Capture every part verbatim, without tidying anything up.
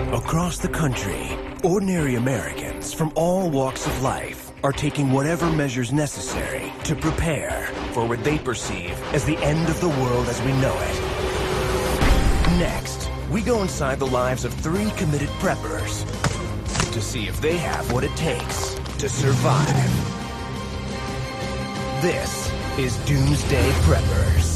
Across the country, ordinary Americans from all walks of life are taking whatever measures necessary to prepare for what they perceive as the end of the world as we know it. Next, we go inside the lives of three committed preppers to see if they have what it takes to survive. This is Doomsday Preppers.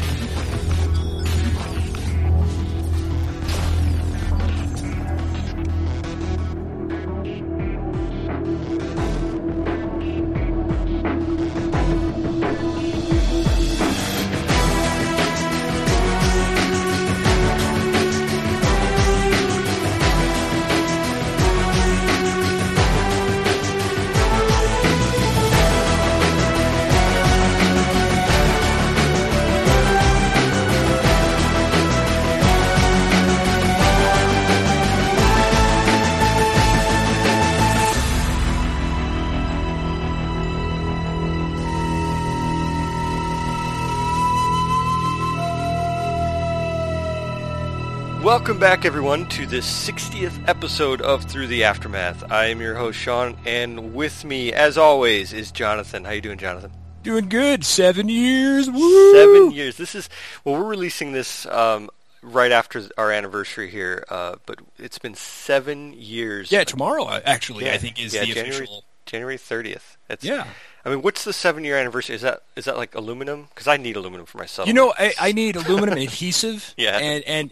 Welcome back, everyone, to the sixtieth episode of Through the Aftermath. I am your host, Sean, and with me, as always, is Jonathan. How you doing, Jonathan? Doing good. Seven years. Woo! Seven years. This is, well, we're releasing this um, right after our anniversary here, uh, but it's been seven years. Yeah, tomorrow, actually, yeah, I think, is yeah, the January, official. January thirtieth. That's, yeah. I mean, what's the seven-year anniversary? Is that is that like aluminum? Because I need aluminum for myself. You know, I, I need aluminum adhesive. Yeah. And, and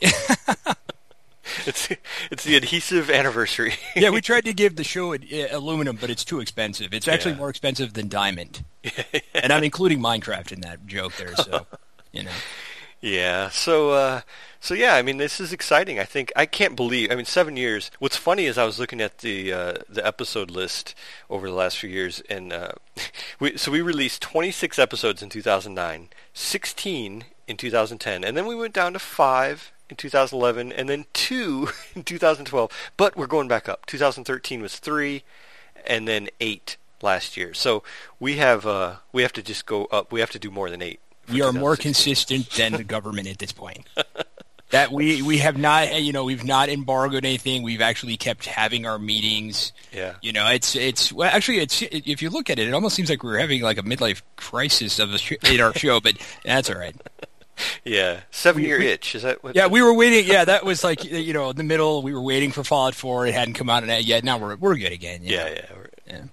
It's it's the adhesive anniversary. yeah, we tried to give the show uh, aluminum, but it's too expensive. It's actually Yeah. more expensive than diamond. And I'm including Minecraft in that joke there, so, you know. Yeah, so, uh, so yeah, I mean, this is exciting. I think, I can't believe, I mean, seven years. What's funny is I was looking at the uh, the episode list over the last few years, and uh, we so we released twenty-six episodes in two thousand nine, sixteen in two thousand ten, and then we went down to five in two thousand eleven, and then two in two thousand twelve, but we're going back up. two thousand thirteen was three, and then eight last year. So we have uh, we have to just go up. We have to do more than eight. We are more consistent than the government at this point. That we, we have not, you know, we've not embargoed anything. We've actually kept having our meetings. Yeah. You know, it's, it's, well, actually, it's, if you look at it, it almost seems like we're having like a midlife crisis of a sh- in our show, but that's all right. Yeah. Seven-year we, itch. Is that what? Yeah, we were waiting. Yeah, that was like, you know, in the middle, we were waiting for Fallout four. It hadn't come out yet. Now we're, we're good again. You yeah, know? yeah. We're, yeah.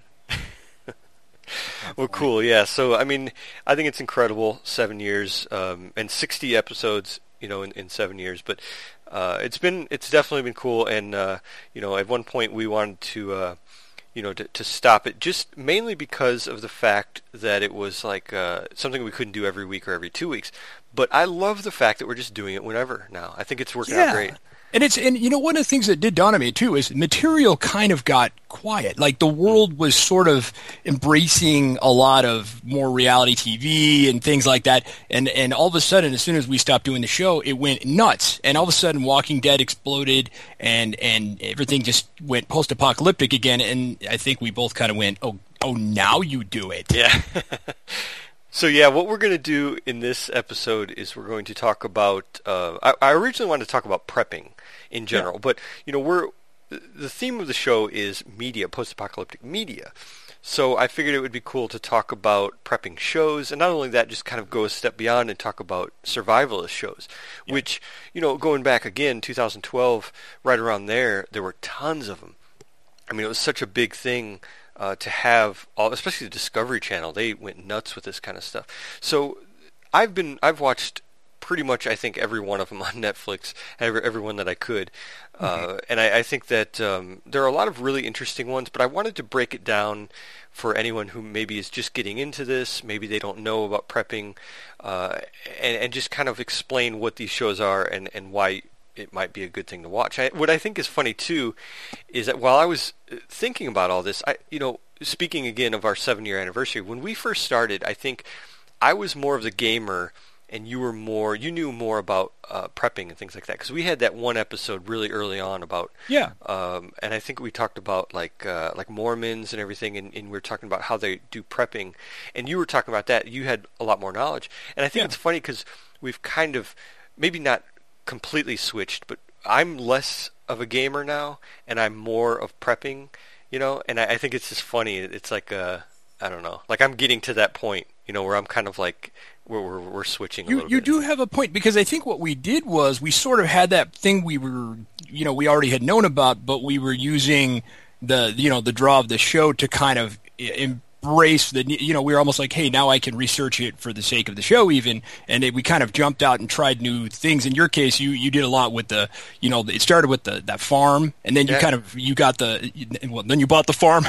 Well, cool, yeah. So, I mean, I think it's incredible, seven years, um, and sixty episodes, you know, in, in seven years. But uh, it's been, it's definitely been cool. And uh, you know, at one point we wanted to, uh, you know, to, to stop it, just mainly because of the fact that it was like uh, something we couldn't do every week or every two weeks. But I love the fact that we're just doing it whenever now. I think it's working yeah. out great. And it's and you know one of the things that did dawn on me too is material kind of got quiet. Like the world was sort of embracing a lot of more reality T V and things like that. And and all of a sudden, as soon as we stopped doing the show, it went nuts. And all of a sudden, Walking Dead exploded, and and everything just went post-apocalyptic again. And I think we both kind of went, oh oh, now you do it. Yeah. So yeah, what we're going to do in this episode is we're going to talk about. Uh, I, I originally wanted to talk about prepping in general, yeah. but you know, we're the theme of the show is media, post-apocalyptic media. So I figured it would be cool to talk about prepping shows, and not only that, just kind of go a step beyond and talk about survivalist shows, yeah. which, you know, going back again, two thousand twelve, right around there, there were tons of them. I mean, it was such a big thing. Uh, to have all, especially the Discovery Channel, they went nuts with this kind of stuff. So I've been, I've watched pretty much, I think, every one of them on Netflix, every, every one that I could, mm-hmm. uh, and I, I think that um, there are a lot of really interesting ones. But I wanted to break it down for anyone who maybe is just getting into this, maybe they don't know about prepping, uh, and, and just kind of explain what these shows are and, and why it might be a good thing to watch. I, what I think is funny too is that while I was thinking about all this, I, you know, speaking again of our seven-year anniversary, when we first started, I think I was more of the gamer, and you were more, you knew more about uh, prepping and things like that, because we had that one episode really early on about, yeah, um, and I think we talked about like uh, like Mormons and everything, and, and we were talking about how they do prepping, and you were talking about that. You had a lot more knowledge, and I think yeah. it's funny because we've kind of maybe not completely switched, but I'm less of a gamer now, and I'm more of prepping, you know, and I, I think it's just funny. It's like, uh, I don't know, like I'm getting to that point, you know, where I'm kind of like, we're, we're, we're switching a you, little you bit. You do have a point, because I think what we did was we sort of had that thing we were, you know, we already had known about, but we were using the, you know, the draw of the show to kind of embrace the, you know, we were almost like, hey, now I can research it for the sake of the show even, and it, we kind of jumped out and tried new things. In your case, you, you did a lot with the, you know, it started with the that farm, and then you yeah. kind of, you got the, well, then you bought the farm.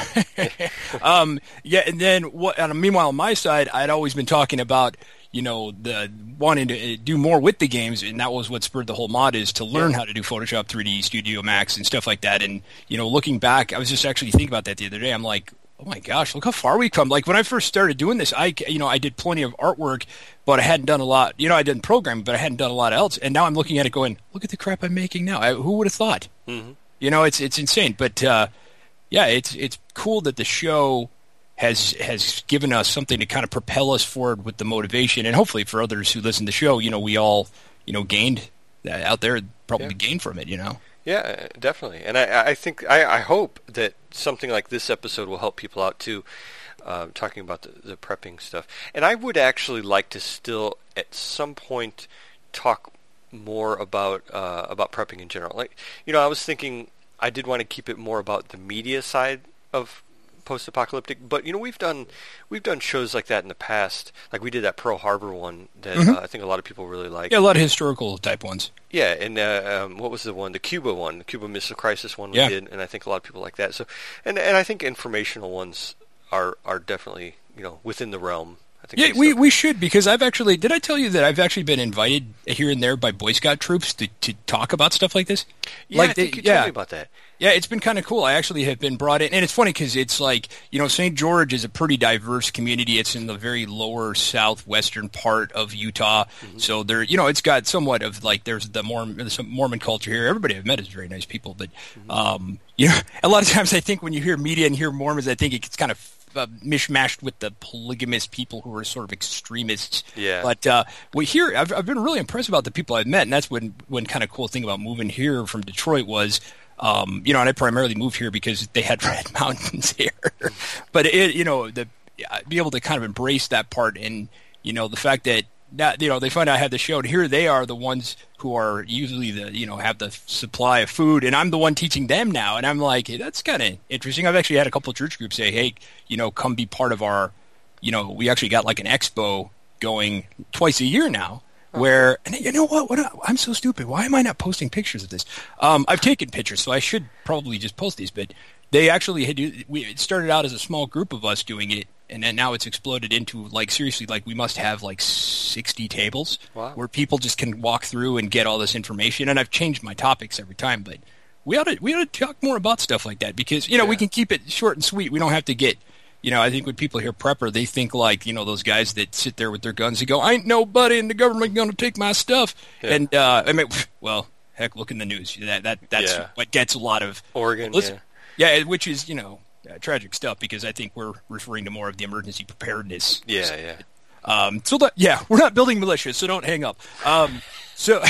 um, yeah, and then, what? And meanwhile, on my side, I'd always been talking about, you know, the wanting to do more with the games, and that was what spurred the whole mod, is to learn yeah. how to do Photoshop, three D, Studio Max, and stuff like that. And, you know, looking back, I was just actually thinking about that the other day. I'm like, oh my gosh, look how far we've come. Like when I first started doing this, I, you know, I did plenty of artwork, but I hadn't done a lot, you know, I didn't program, but I hadn't done a lot else. And now I'm looking at it going, look at the crap I'm making now. I, who would have thought? Mm-hmm. You know, it's, it's insane. But, uh, yeah, it's, it's cool that the show has has given us something to kind of propel us forward with the motivation, and hopefully for others who listen to the show, you know, we all, you know, gained uh, out there, probably yeah. gained from it, you know. Yeah, definitely. And I, I think, I, I hope that something like this episode will help people out too, uh, talking about the, the prepping stuff. And I would actually like to still, at some point, talk more about uh, about prepping in general. Like, you know, I was thinking I did want to keep it more about the media side of post-apocalyptic, but you know, we've done we've done shows like that in the past. Like we did that Pearl Harbor one that mm-hmm. uh, I think a lot of people really like. Yeah, a lot of historical type ones. Yeah, and uh, um, what was the one? The Cuba one, the Cuba Missile Crisis one we yeah. did, and I think a lot of people like that. So, and and I think informational ones are are definitely, you know, within the realm. I think yeah, we, we should, because I've actually, did I tell you that I've actually been invited here and there by Boy Scout troops to, to talk about stuff like this? Yeah, like I think they, you yeah. told me about that. Yeah, it's been kind of cool. I actually have been brought in, and it's funny because it's like, you know, Saint George is a pretty diverse community. It's in the very lower southwestern part of Utah, mm-hmm. so there, you know, it's got somewhat of like there's the Mormon, there's some Mormon culture here. Everybody I've met is very nice people, but mm-hmm. um, you know, a lot of times I think when you hear media and hear Mormons, I think it's kind of Uh, mishmashed with the polygamous people who are sort of extremists. Yeah. But uh, we here, I've, I've been really impressed about the people I've met, and that's when one kind of cool thing about moving here from Detroit was, um, you know, and I primarily moved here because they had Red Mountains here. But it, you know, the be able to kind of embrace that part, and you know, the fact that that you know they find out I had the show, and here they are, the ones who are usually the you know have the supply of food, and I'm the one teaching them now, and I'm like, hey, that's kind of interesting. I've actually had a couple of church groups say, hey, you know, come be part of our, you know, we actually got like an expo going twice a year now, where, and you know what, what I'm so stupid. Why am I not posting pictures of this? Um, I've taken pictures, so I should probably just post these, but they actually had, we it started out as a small group of us doing it, and then now it's exploded into, like, seriously, like, we must have, like, sixty tables wow. where people just can walk through and get all this information. And I've changed my topics every time, but we ought to, we ought to talk more about stuff like that because, you know, yeah. we can keep it short and sweet. We don't have to get, you know, I think when people hear prepper, they think like, you know, those guys that sit there with their guns and go, I ain't nobody in the government going to take my stuff. Yeah. And, uh, I mean, well, heck, look in the news. That, that That's yeah. what gets a lot of... Oregon, listen, yeah. Yeah, which is, you know... Uh, tragic stuff because I think we're referring to more of the emergency preparedness. Yeah, so, yeah. Um, so that yeah, we're not building militias, so don't hang up. Um, so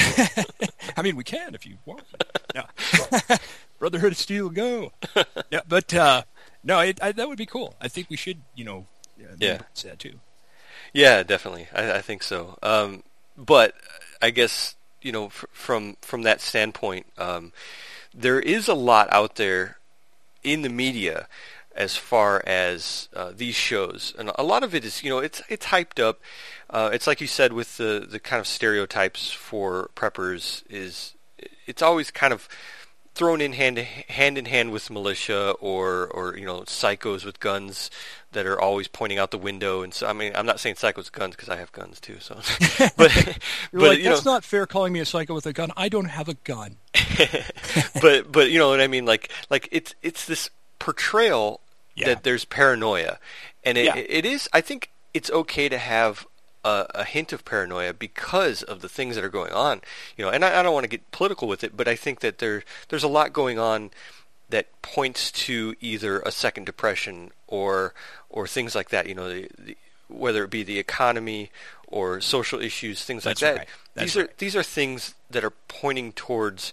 I mean, we can if you want. No. Brotherhood of Steel, go. Yeah, but uh, no, it, I, that would be cool. I think we should, you know, uh, yeah, that too. Yeah, definitely. I, I think so. Um, but I guess you know, f- from from that standpoint, um, there is a lot out there in the media as far as uh, these shows, and a lot of it is, you know, it's it's hyped up. Uh, it's like you said with the the kind of stereotypes for preppers is it's always kind of thrown in hand hand in hand with militia or or you know psychos with guns that are always pointing out the window. And so I mean I'm not saying psychos with guns because I have guns too. So, but You're but like, you that's know, not fair calling me a psycho with a gun. I don't have a gun. but but you know what I mean, like like it's it's this portrayal yeah. that there's paranoia, and it yeah. it is, I think it's okay to have a, a hint of paranoia because of the things that are going on, you know. And I, I don't want to get political with it, but I think that there there's a lot going on that points to either a second depression or or things like that, you know, the, the, whether it be the economy or social issues, things That's like that. Right. That's these are right. these are things that are pointing towards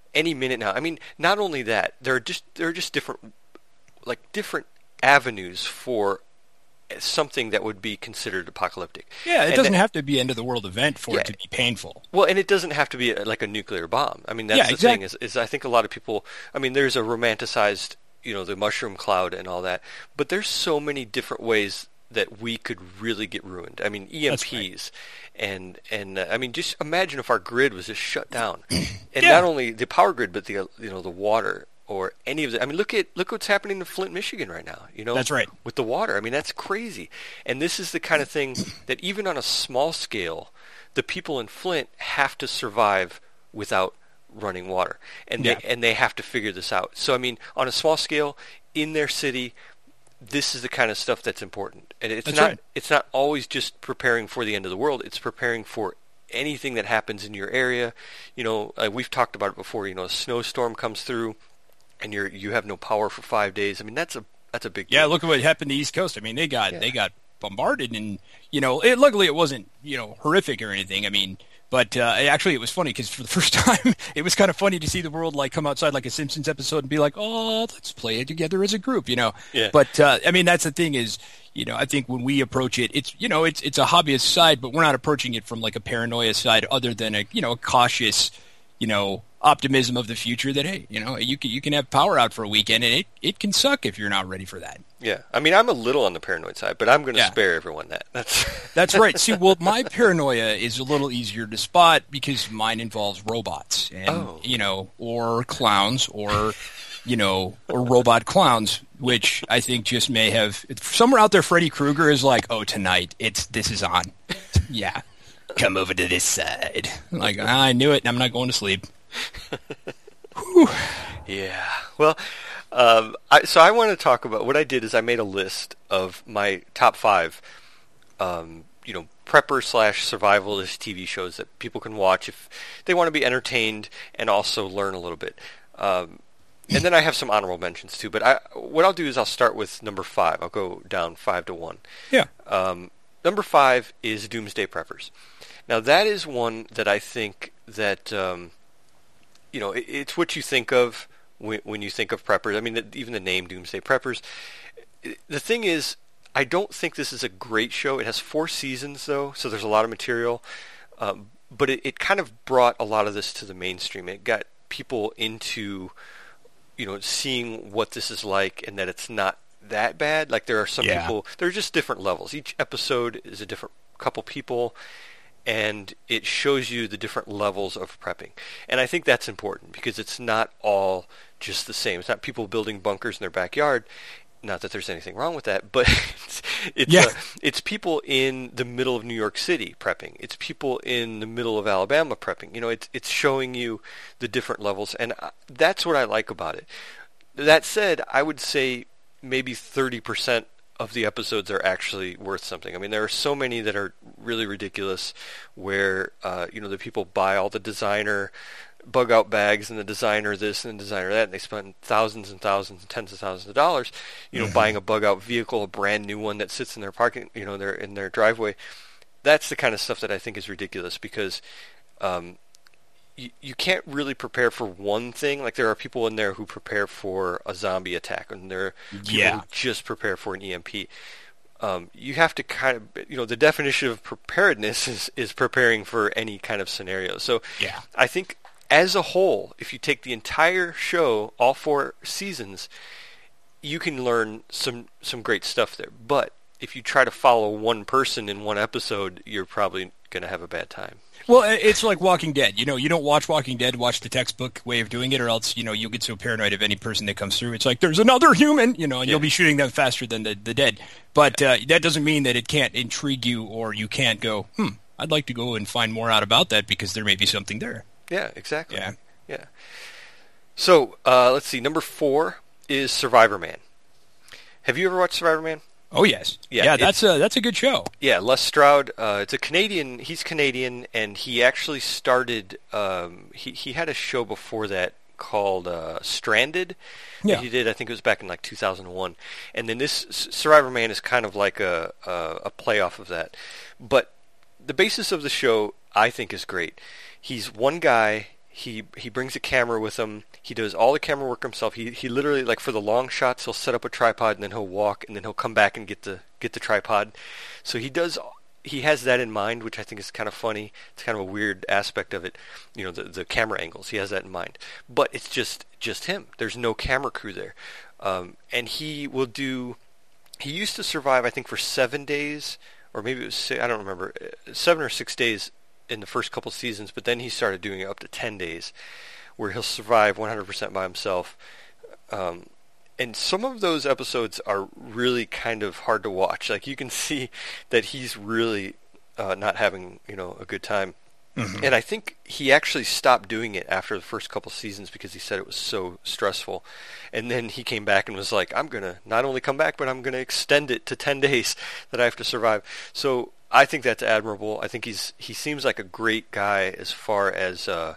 any minute now. I mean, not only that, there are just there are just different like different avenues for something that would be considered apocalyptic. Yeah, it and doesn't that, have to be end of the world event for yeah, it to be painful. Well, and it doesn't have to be a, like a nuclear bomb. I mean, that's yeah, the exactly. thing is, is I think a lot of people, I mean, there's a romanticized, you know, the mushroom cloud and all that, but there's so many different ways that we could really get ruined. I mean, E M Ps right. and, and uh, I mean, just imagine if our grid was just shut down. And yeah. not only the power grid, but the, you know, the water or any of the, I mean, look at, look what's happening in Flint, Michigan right now, you know? That's right. With the water. I mean, that's crazy. And this is the kind of thing that even on a small scale, the people in Flint have to survive without running water. And yeah. they, and they have to figure this out. So, I mean, on a small scale, in their city, this is the kind of stuff that's important. And it's that's not, right. it's not always just preparing for the end of the world. It's preparing for anything that happens in your area. You know, uh, we've talked about it before, you know, a snowstorm comes through, and you're you have no power for five days. I mean, that's a that's a big yeah. deal. Look at what happened to the East Coast. I mean, they got yeah. they got bombarded, and you know, it, luckily it wasn't you know horrific or anything. I mean, but uh, actually it was funny because for the first time it was kind of funny to see the world like come outside like a Simpsons episode and be like, oh, let's play it together as a group, you know. Yeah. But uh, I mean, that's the thing is, you know, I think when we approach it, it's you know, it's it's a hobbyist side, but we're not approaching it from like a paranoia side, other than a you know a cautious, you know. optimism of the future that, hey, you know, you can you can have power out for a weekend and it, it can suck if you're not ready for that. Yeah. I mean, I'm a little on the paranoid side, but I'm going to yeah. spare everyone that. That's That's right. See, well, my paranoia is a little easier to spot because mine involves robots and, oh. you know, or clowns or, you know, or robot clowns, which I think just may have, somewhere out there, Freddy Krueger is like, oh, tonight, it's this is on. yeah. Come over to this side. I'm like, I knew it, and I'm not going to sleep. Yeah. Well, um, I, so I want to talk about what I did is I made a list of my top five, um, you know, prepper slash survivalist T V shows that people can watch if they want to be entertained and also learn a little bit. Um, and then I have some honorable mentions too. But I, what I'll do is I'll start with number five. I'll go down five to one. Yeah. Um, number five is Doomsday Preppers. Now that is one that I think that. Um, You know, it's what you think of when, when you think of preppers. I mean, even the name Doomsday Preppers. The thing is, I don't think this is a great show. It has four seasons, though, so there's a lot of material. Um, but it, it kind of brought a lot of this to the mainstream. It got people into, you know, seeing what this is like and that it's not that bad. Like, there are some yeah. people, there are just different levels. Each episode is a different couple people. And it shows you the different levels of prepping. And I think that's important because it's not all just the same. It's not people building bunkers in their backyard. Not that there's anything wrong with that, but it's it's, yeah. uh, it's people in the middle of New York City prepping. It's people in the middle of Alabama prepping. You know, it's it's showing you the different levels, and that's what I like about it. That said, I would say maybe thirty percent of the episodes are actually worth something. I mean, there are so many that are really ridiculous where, uh, you know, the people buy all the designer bug out bags and the designer this and the designer that, and they spend thousands and thousands and tens of thousands of dollars, you know, mm-hmm. buying a bug out vehicle, a brand new one that sits in their parking, you know, their in their driveway. That's the kind of stuff that I think is ridiculous because, um, You, you can't really prepare for one thing. Like, there are people in there who prepare for a zombie attack, and there are people yeah. who just prepare for an E M P. Um, you have to kind of, you know, the definition of preparedness is, is preparing for any kind of scenario. So yeah. I think as a whole, if you take the entire show, all four seasons, you can learn some, some great stuff there. But if you try to follow one person in one episode, you're probably going to have a bad time. Well, it's like Walking Dead. You know, you don't watch Walking Dead, watch the textbook way of doing it, or else, you know, you'll get so paranoid of any person that comes through. It's like, there's another human, you know, and yeah. you'll be shooting them faster than the, the dead. But uh, that doesn't mean that it can't intrigue you or you can't go, hmm, I'd like to go and find more out about that because there may be something there. Yeah, exactly. Yeah. Yeah. So, uh, let's see. Number four is Survivor Man. Have you ever watched Survivor Man? Oh, yes. Yeah, yeah that's a that's a good show. Yeah, Les Stroud. Uh, it's a Canadian. He's Canadian, and he actually started. Um, he he had a show before that called uh, Stranded. Yeah. That he did. I think it was back in like two thousand one. And then this Survivor Man is kind of like a a, a play off of that. But the basis of the show, I think, is great. He's one guy. He he brings a camera with him. He does all the camera work himself. He he literally, like, for the long shots, he'll set up a tripod and then he'll walk and then he'll come back and get the get the tripod. So he does. He has that in mind, which I think is kind of funny. It's kind of a weird aspect of it, you know, the the camera angles. He has that in mind, but it's just just him. There's no camera crew there, um, and he will do. He used to survive, I think, for seven days, or maybe it was six, I don't remember, seven or six days in the first couple seasons. But then he started doing it up to ten days, where he'll survive one hundred percent by himself. Um, And some of those episodes are really kind of hard to watch. Like, you can see that he's really uh, not having, you know, a good time. Mm-hmm. And I think he actually stopped doing it after the first couple seasons because he said it was so stressful. And then he came back and was like, I'm going to not only come back, but I'm going to extend it to ten days that I have to survive. So I think that's admirable. I think he's he seems like a great guy as far as uh,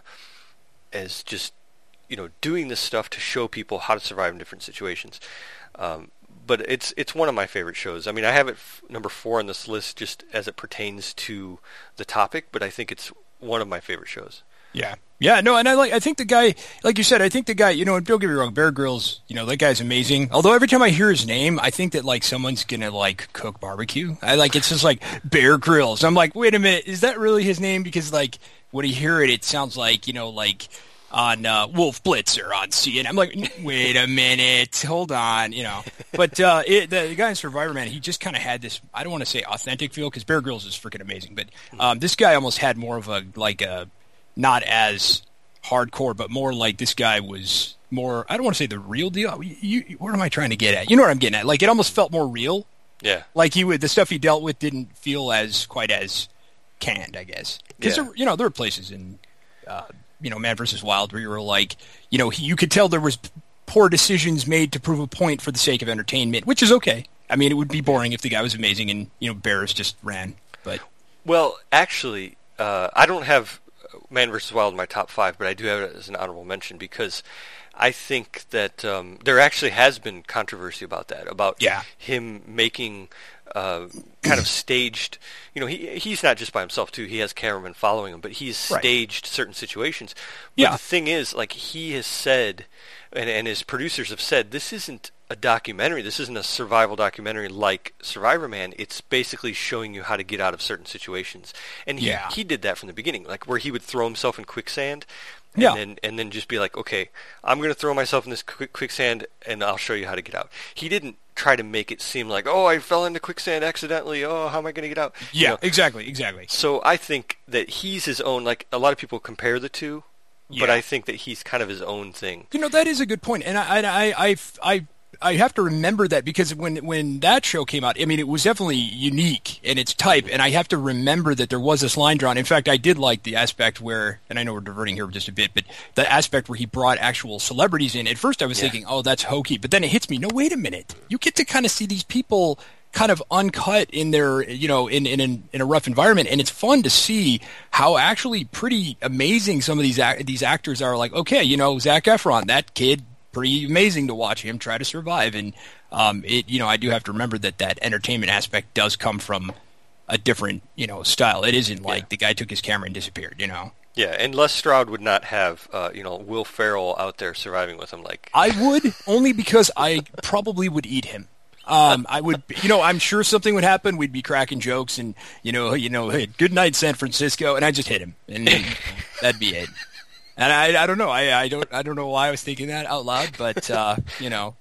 as just, you know, doing this stuff to show people how to survive in different situations. Um, but it's it's one of my favorite shows. I mean, I have it f- number four on this list just as it pertains to the topic, but I think it's one of my favorite shows. Yeah. Yeah, no, and I like I think the guy, like you said, I think the guy, you know, and don't get me wrong, Bear Grylls, you know, that guy's amazing. Although every time I hear his name, I think that, like, someone's going to, like, cook barbecue. I like, it's just like Bear Grylls. I'm like, wait a minute, is that really his name? Because, like, when you hear it, it sounds like, you know, like, on uh, Wolf Blitzer on C N N. I'm like, wait a minute, hold on, you know. But uh, it, the, the guy in Survivor, man, he just kind of had this, I don't want to say authentic feel, because Bear Grylls is freaking amazing, but um, this guy almost had more of a, like a, not as hardcore, but more like this guy was more, I don't want to say the real deal. You, you, what am I trying to get at? You know what I'm getting at? Like, it almost felt more real. Yeah. Like, he would, the stuff he dealt with didn't feel as, quite as canned, I guess. Because, yeah. you know, there were places in, uh, you know, Man versus Wild, where you were like, you know, he, you could tell there was poor decisions made to prove a point for the sake of entertainment, which is okay. I mean, it would be boring if the guy was amazing and, you know, Bears just ran. But well, actually, uh, I don't have Man versus Wild in my top five, but I do have it as an honorable mention because I think that um, there actually has been controversy about that, about yeah. him making uh, kind of staged, you know, he he's not just by himself too, he has cameramen following him, but he's staged right. certain situations. But yeah. the thing is, like, he has said, and, and his producers have said, this isn't a documentary, this isn't a survival documentary like Survivor Man, it's basically showing you how to get out of certain situations. And he, yeah. he did that from the beginning, like where he would throw himself in quicksand, and yeah. then and then just be like, okay, I'm going to throw myself in this quick, quicksand, and I'll show you how to get out. He didn't try to make it seem like, oh, I fell into quicksand accidentally, oh, how am I going to get out? Yeah, you know? exactly, exactly. So I think that he's his own, like, a lot of people compare the two, yeah. but I think that he's kind of his own thing. You know, that is a good point, and I, I, I, I, I have to remember that because when when that show came out, I mean, it was definitely unique in its type, and I have to remember that there was this line drawn. In fact, I did like the aspect where, and I know we're diverting here just a bit, but the aspect where he brought actual celebrities in. At first I was yeah. thinking, oh, that's hokey, but then it hits me, no, wait a minute. You get to kind of see these people kind of uncut in their, you know, in, in, in a rough environment, and it's fun to see how actually pretty amazing some of these these actors are. Like, okay, you know, Zac Efron, that kid, pretty amazing to watch him try to survive. And um, it, you know, I do have to remember that that entertainment aspect does come from a different, you know, style. It isn't like yeah. the guy took his camera and disappeared, you know. Yeah, and Les Stroud would not have, uh, you know, Will Ferrell out there surviving with him. Like I would, only because I probably would eat him. Um, I would, you know, I'm sure something would happen. We'd be cracking jokes, and you know, you know, hey, good night, San Francisco, and I just hit him, and, and that'd be it. And I, I don't know. I, I don't, I don't know why I was thinking that out loud, but uh, you know,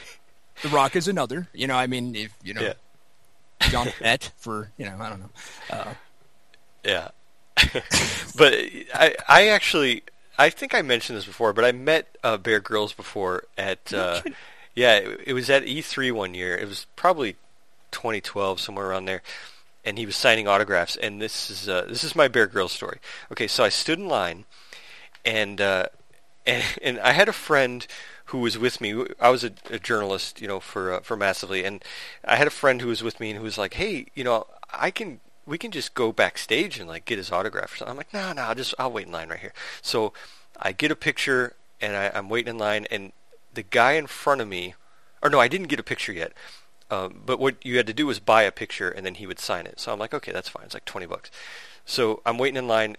The Rock is another. You know, I mean, if you know, yeah. John Pett for, you know, I don't know. Uh, yeah, but I, I actually, I think I mentioned this before, but I met uh, Bear Grylls before at, uh, yeah, it, it was at E three one year. It was probably twenty twelve, somewhere around there. And he was signing autographs, and this is uh, this is my Bear Grylls story. Okay, so I stood in line. And, uh, and and I had a friend who was with me. I was a, a journalist, you know, for uh, for Massively, and I had a friend who was with me and who was like, "Hey, you know, I can we can just go backstage and like get his autograph or something." I'm like, "No, no, I'll just I'll wait in line right here." So I get a picture, and I, I'm waiting in line, and the guy in front of me, or no, I didn't get a picture yet. Um, but what you had to do was buy a picture, and then he would sign it. So I'm like, okay, that's fine. It's like twenty bucks. So I'm waiting in line.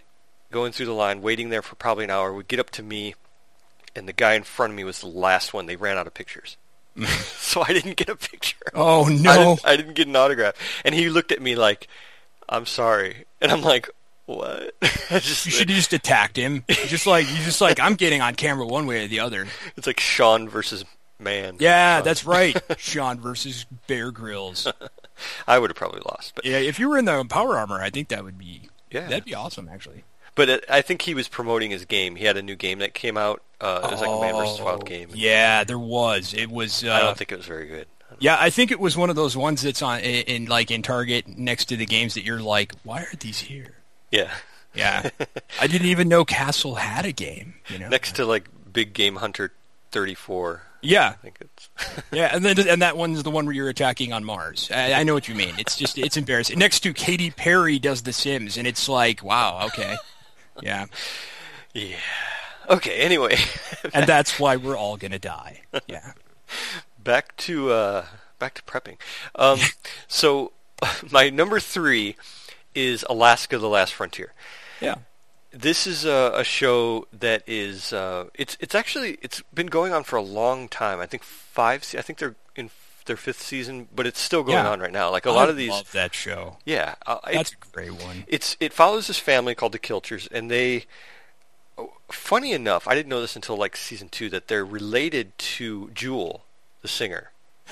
going through the line, waiting there for probably an hour. We'd get up to me, and the guy in front of me was the last one. They ran out of pictures. So I didn't get a picture. Oh, no. I didn't, I didn't get an autograph. And he looked at me like, I'm sorry. And I'm like, what? I just, you should have just attacked him. Just like, you just like, I'm getting on camera one way or the other. It's like Sean versus man. Yeah, Sean. That's right. Sean versus Bear Grylls. I would have probably lost. But yeah, if you were in the power armor, I think that would be, yeah. that'd be awesome, actually. But it, I think he was promoting his game. He had a new game that came out. Uh, it was like a Man versus. Wild game. Yeah, there was. It was. Uh, I don't think it was very good. I yeah, I think it was one of those ones that's on in, in like in Target next to the games that you're like, why are these here? Yeah. Yeah. I didn't even know Castle had a game. You know, next to like Big Game Hunter thirty-four. Yeah. I think it's. Yeah, and then and that one's the one where you're attacking on Mars. I, I know what you mean. It's just it's embarrassing. Next to Katy Perry does The Sims, and it's like, wow, okay. Yeah. Yeah. Okay, anyway. And that's why we're all going to die. Yeah. Back to uh, back to prepping. Um, so my number three is Alaska: The Last Frontier. Yeah. This is a, a show that is uh, it's it's actually it's been going on for a long time. I think five I think they're in their fifth season, but it's still going yeah. on right now. Like a lot I of these love that show. Yeah. Uh, That's it, a great one. It's it follows this family called the Kilchers, and they funny enough, I didn't know this until like season two that they're related to Jewel, the singer.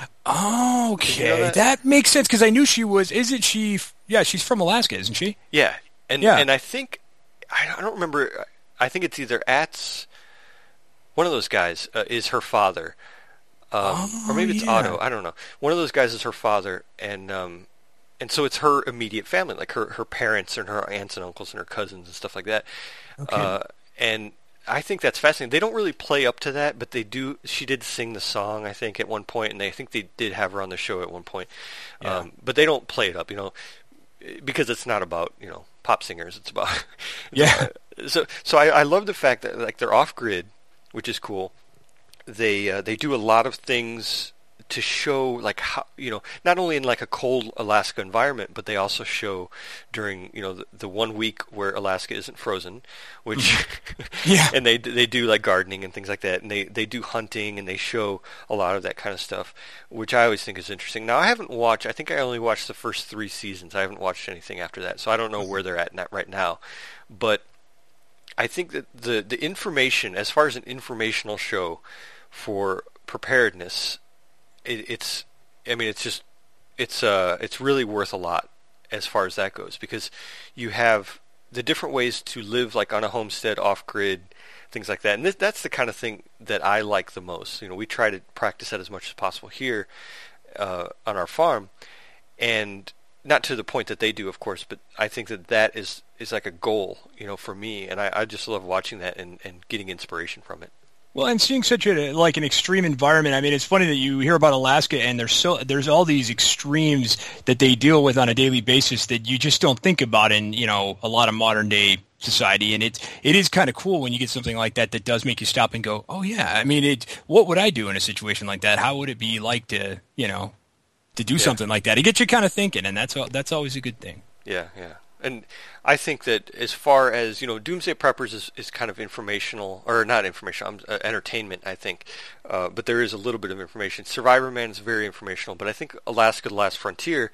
Okay, you know that? that makes sense because I knew she was. Isn't she? Yeah, she's from Alaska, isn't she? Yeah, and yeah. and I think I don't remember. I think it's either Atz, one of those guys uh, is her father, um, oh, or maybe it's yeah. Otto. I don't know. One of those guys is her father, and um, and so it's her immediate family, like her her parents and her aunts and uncles and her cousins and stuff like that. Okay. Uh, and I think that's fascinating. They don't really play up to that, but they do. She did sing the song, I think, at one point, and they, I think they did have her on the show at one point. Yeah. Um, but they don't play it up, you know, because it's not about, you know, pop singers. It's about it's yeah. About, so so I, I love the fact that like they're off grid, which is cool. They uh, they do a lot of things to show like how, you know, not only in like a cold Alaska environment, but they also show during, you know, the, the one week where Alaska isn't frozen, which yeah, and they they do like gardening and things like that, and they they do hunting and they show a lot of that kind of stuff, which I always think is interesting. Now I haven't watched. I think I only watched the first three seasons. I haven't watched anything after that, so I don't know where they're at not right now, but I think that the the information, as far as an informational show for preparedness, It, it's, I mean, it's just, it's, uh, it's really worth a lot as far as that goes, because you have the different ways to live, like on a homestead, off grid, things like that. And this, that's the kind of thing that I like the most. You know, we try to practice that as much as possible here uh, on our farm, and not to the point that they do, of course, but I think that that is is like a goal, you know, for me, and I, I just love watching that and, and getting inspiration from it. Well, and seeing such a like an extreme environment, I mean, it's funny that you hear about Alaska, and there's so there's all these extremes that they deal with on a daily basis that you just don't think about in, you know, a lot of modern day society. And it it is kind of cool when you get something like that that does make you stop and go, oh yeah, I mean, it. What would I do in a situation like that? How would it be like to, you know, to do yeah. something like that? It gets you kind of thinking, and that's that's always a good thing. Yeah, yeah. And I think that as far as, you know, Doomsday Preppers is, is kind of informational, or not informational, uh, entertainment, I think. Uh, but there is a little bit of information. Survivor Man is very informational, but I think Alaska: The Last Frontier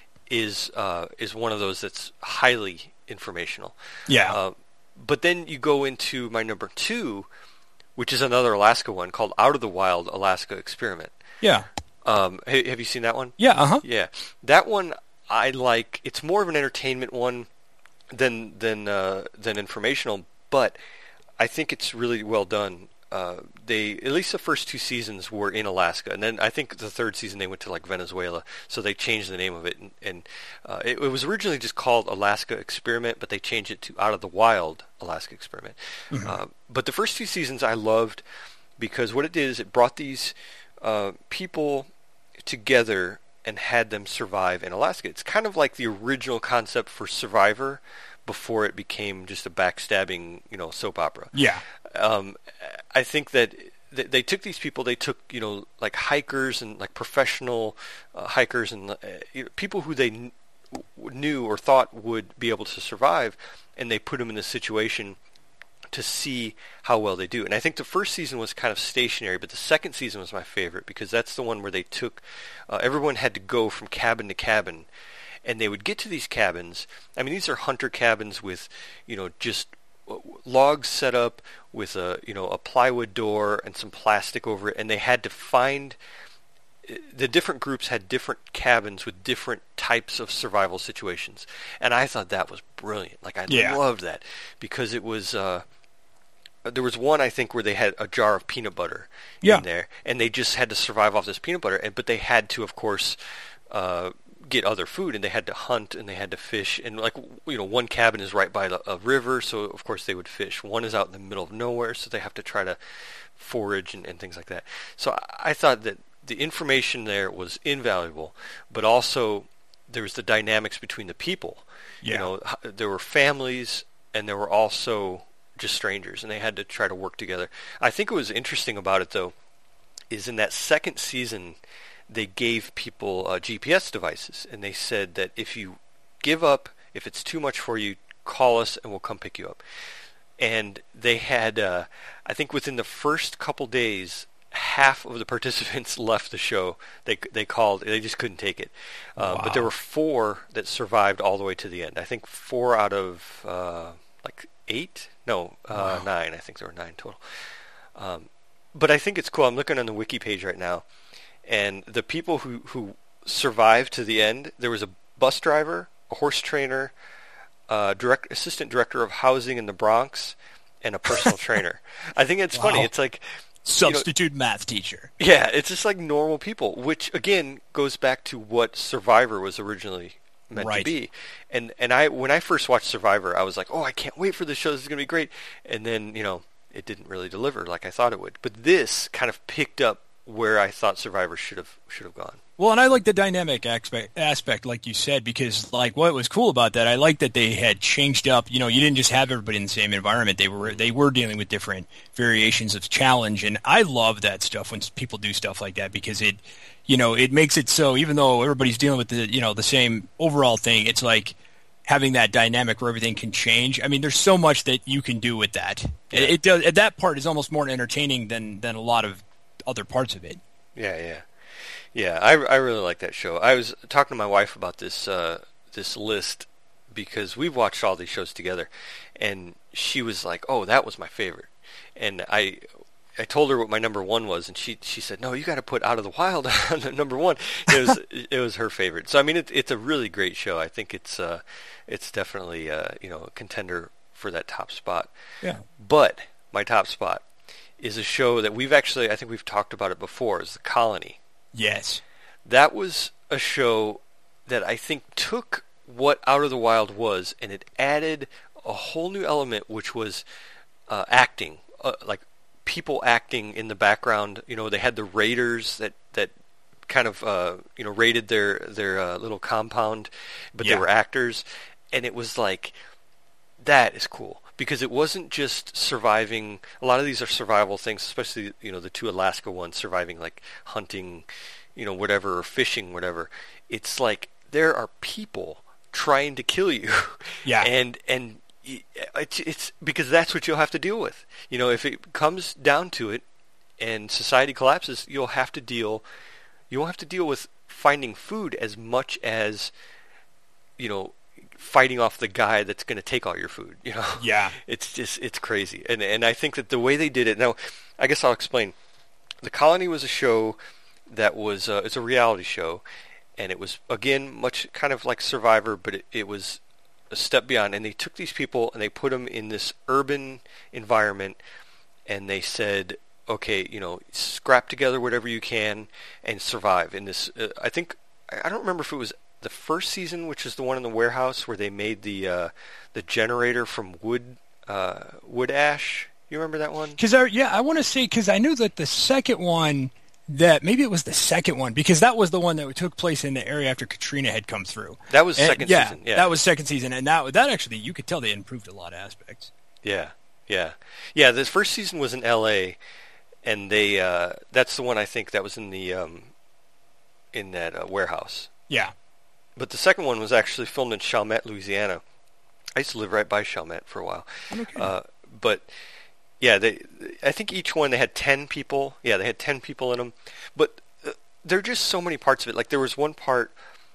is uh, is one of those that's highly informational. Yeah. Uh, but then you go into my number two, which is another Alaska one called Out of the Wild: Alaska Experiment. Yeah. Um, have you seen that one? Yeah. Uh huh. Yeah. That one I like. It's more of an entertainment one than than uh, than informational, but I think it's really well done. Uh, they at least the first two seasons were in Alaska, and then I think the third season they went to like Venezuela, so they changed the name of it, and, and uh, it, it was originally just called Alaska Experiment, but they changed it to Out of the Wild: Alaska Experiment. Mm-hmm. Uh, but the first two seasons I loved because what it did is it brought these uh, people together and had them survive in Alaska. It's kind of like the original concept for Survivor before it became just a backstabbing, you know, soap opera. Yeah. Um, I think that th- they took these people, they took, you know, like hikers and like professional uh, hikers and uh, you know, people who they n- w- knew or thought would be able to survive, and they put them in this situation to see how well they do. And I think the first season was kind of stationary, but the second season was my favorite because that's the one where they took, uh, everyone had to go from cabin to cabin, and they would get to these cabins. I mean, these are hunter cabins with, you know, just logs set up with a, you know, a plywood door and some plastic over it, and they had to find, the different groups had different cabins with different types of survival situations. And I thought that was brilliant. Like, I yeah. loved that because it was, uh, there was one, I think, where they had a jar of peanut butter yeah. in there, and they just had to survive off this peanut butter. And but they had to, of course, uh, get other food, and they had to hunt, and they had to fish. And, like, you know, one cabin is right by a river, so, of course, they would fish. One is out in the middle of nowhere, so they have to try to forage and, and things like that. So I, I thought that the information there was invaluable, but also there was the dynamics between the people. Yeah. You know, there were families, and there were also just strangers, and they had to try to work together. I think what was interesting about it, though, is in that second season, they gave people uh, G P S devices, and they said that if you give up, if it's too much for you, call us and we'll come pick you up. And they had, uh, I think within the first couple days, half of the participants left the show. They they called, they just couldn't take it. Um, wow. But there were four that survived all the way to the end. I think four out of uh, like eight? No, uh, wow. nine. I think there were nine total. Um, but I think it's cool. I'm looking on the wiki page right now, and the people who, who survived to the end, there was a bus driver, a horse trainer, uh, direct assistant director of housing in the Bronx, and a personal trainer. I think it's wow. funny. It's like, substitute you know, math teacher. Yeah, it's just like normal people, which again goes back to what Survivor was originally meant right. to be. And and I when I first watched Survivor, I was like, oh, I can't wait for this show. This is going to be great. And then, you know, it didn't really deliver like I thought it would. But this kind of picked up where I thought Survivor should have should have gone. Well, and I like the dynamic aspect, aspect, like you said, because like what was cool about that, I like that they had changed up. You know, you didn't just have everybody in the same environment. They were they were dealing with different variations of challenge, and I love that stuff when people do stuff like that because it, you know, it makes it so even though everybody's dealing with the you know the same overall thing, it's like having that dynamic where everything can change. I mean, there's so much that you can do with that. Yeah. It, it does. That part is almost more entertaining than than a lot of other parts of it. Yeah, yeah. Yeah, I, I really like that show. I was talking to my wife about this uh, this list because we've watched all these shows together, and she was like, "Oh, that was my favorite," and I I told her what my number one was, and she she said, "No, you got to put Out of the Wild on the number one." It was it was her favorite. So I mean, it's it's a really great show. I think it's uh it's definitely uh you know a contender for that top spot. Yeah. But my top spot is a show that we've actually I think we've talked about it before. Is The Colony. Yes. That was a show that I think took what Out of the Wild was, and it added a whole new element, which was uh, acting, uh, like people acting in the background. You know, they had the raiders that, that kind of uh, you know raided their their uh, little compound, but yeah. they were actors, and it was like that is cool. Because it wasn't just surviving. A lot of these are survival things, especially you know the two Alaska ones, surviving like hunting, you know whatever, or fishing, whatever. It's like there are people trying to kill you. Yeah. And and it's, it's because that's what you'll have to deal with. You know, if it comes down to it, and society collapses, you'll have to deal. You won't have to deal with finding food as much as, you know. Fighting off the guy that's going to take all your food, you know. Yeah. It's just it's crazy, and and I think that the way they did it. Now, I guess I'll explain. The Colony was a show that was uh, it's a reality show, and it was again much kind of like Survivor, but it, it was a step beyond. And they took these people and they put them in this urban environment, and they said, okay, you know, scrap together whatever you can and survive in this. Uh, I think I don't remember if it was the first season, which is the one in the warehouse where they made the uh, the generator from wood uh, wood ash. You remember that one? Because I, yeah, I want to say because I knew that the second one, that maybe it was the second one because that was the one that took place in the area after Katrina had come through. That was and, second yeah, season. Yeah, that was second season, and that that actually you could tell they improved a lot of aspects. Yeah, yeah, yeah. The first season was in L A, and they uh, that's the one I think that was in the um, in that uh, warehouse. Yeah. But the second one was actually filmed in Chalmette, Louisiana. I used to live right by Chalmette for a while. Okay. Uh, but yeah, they. I think each one they had ten people. Yeah, they had ten people in them. But uh, there are just so many parts of it. Like there was one part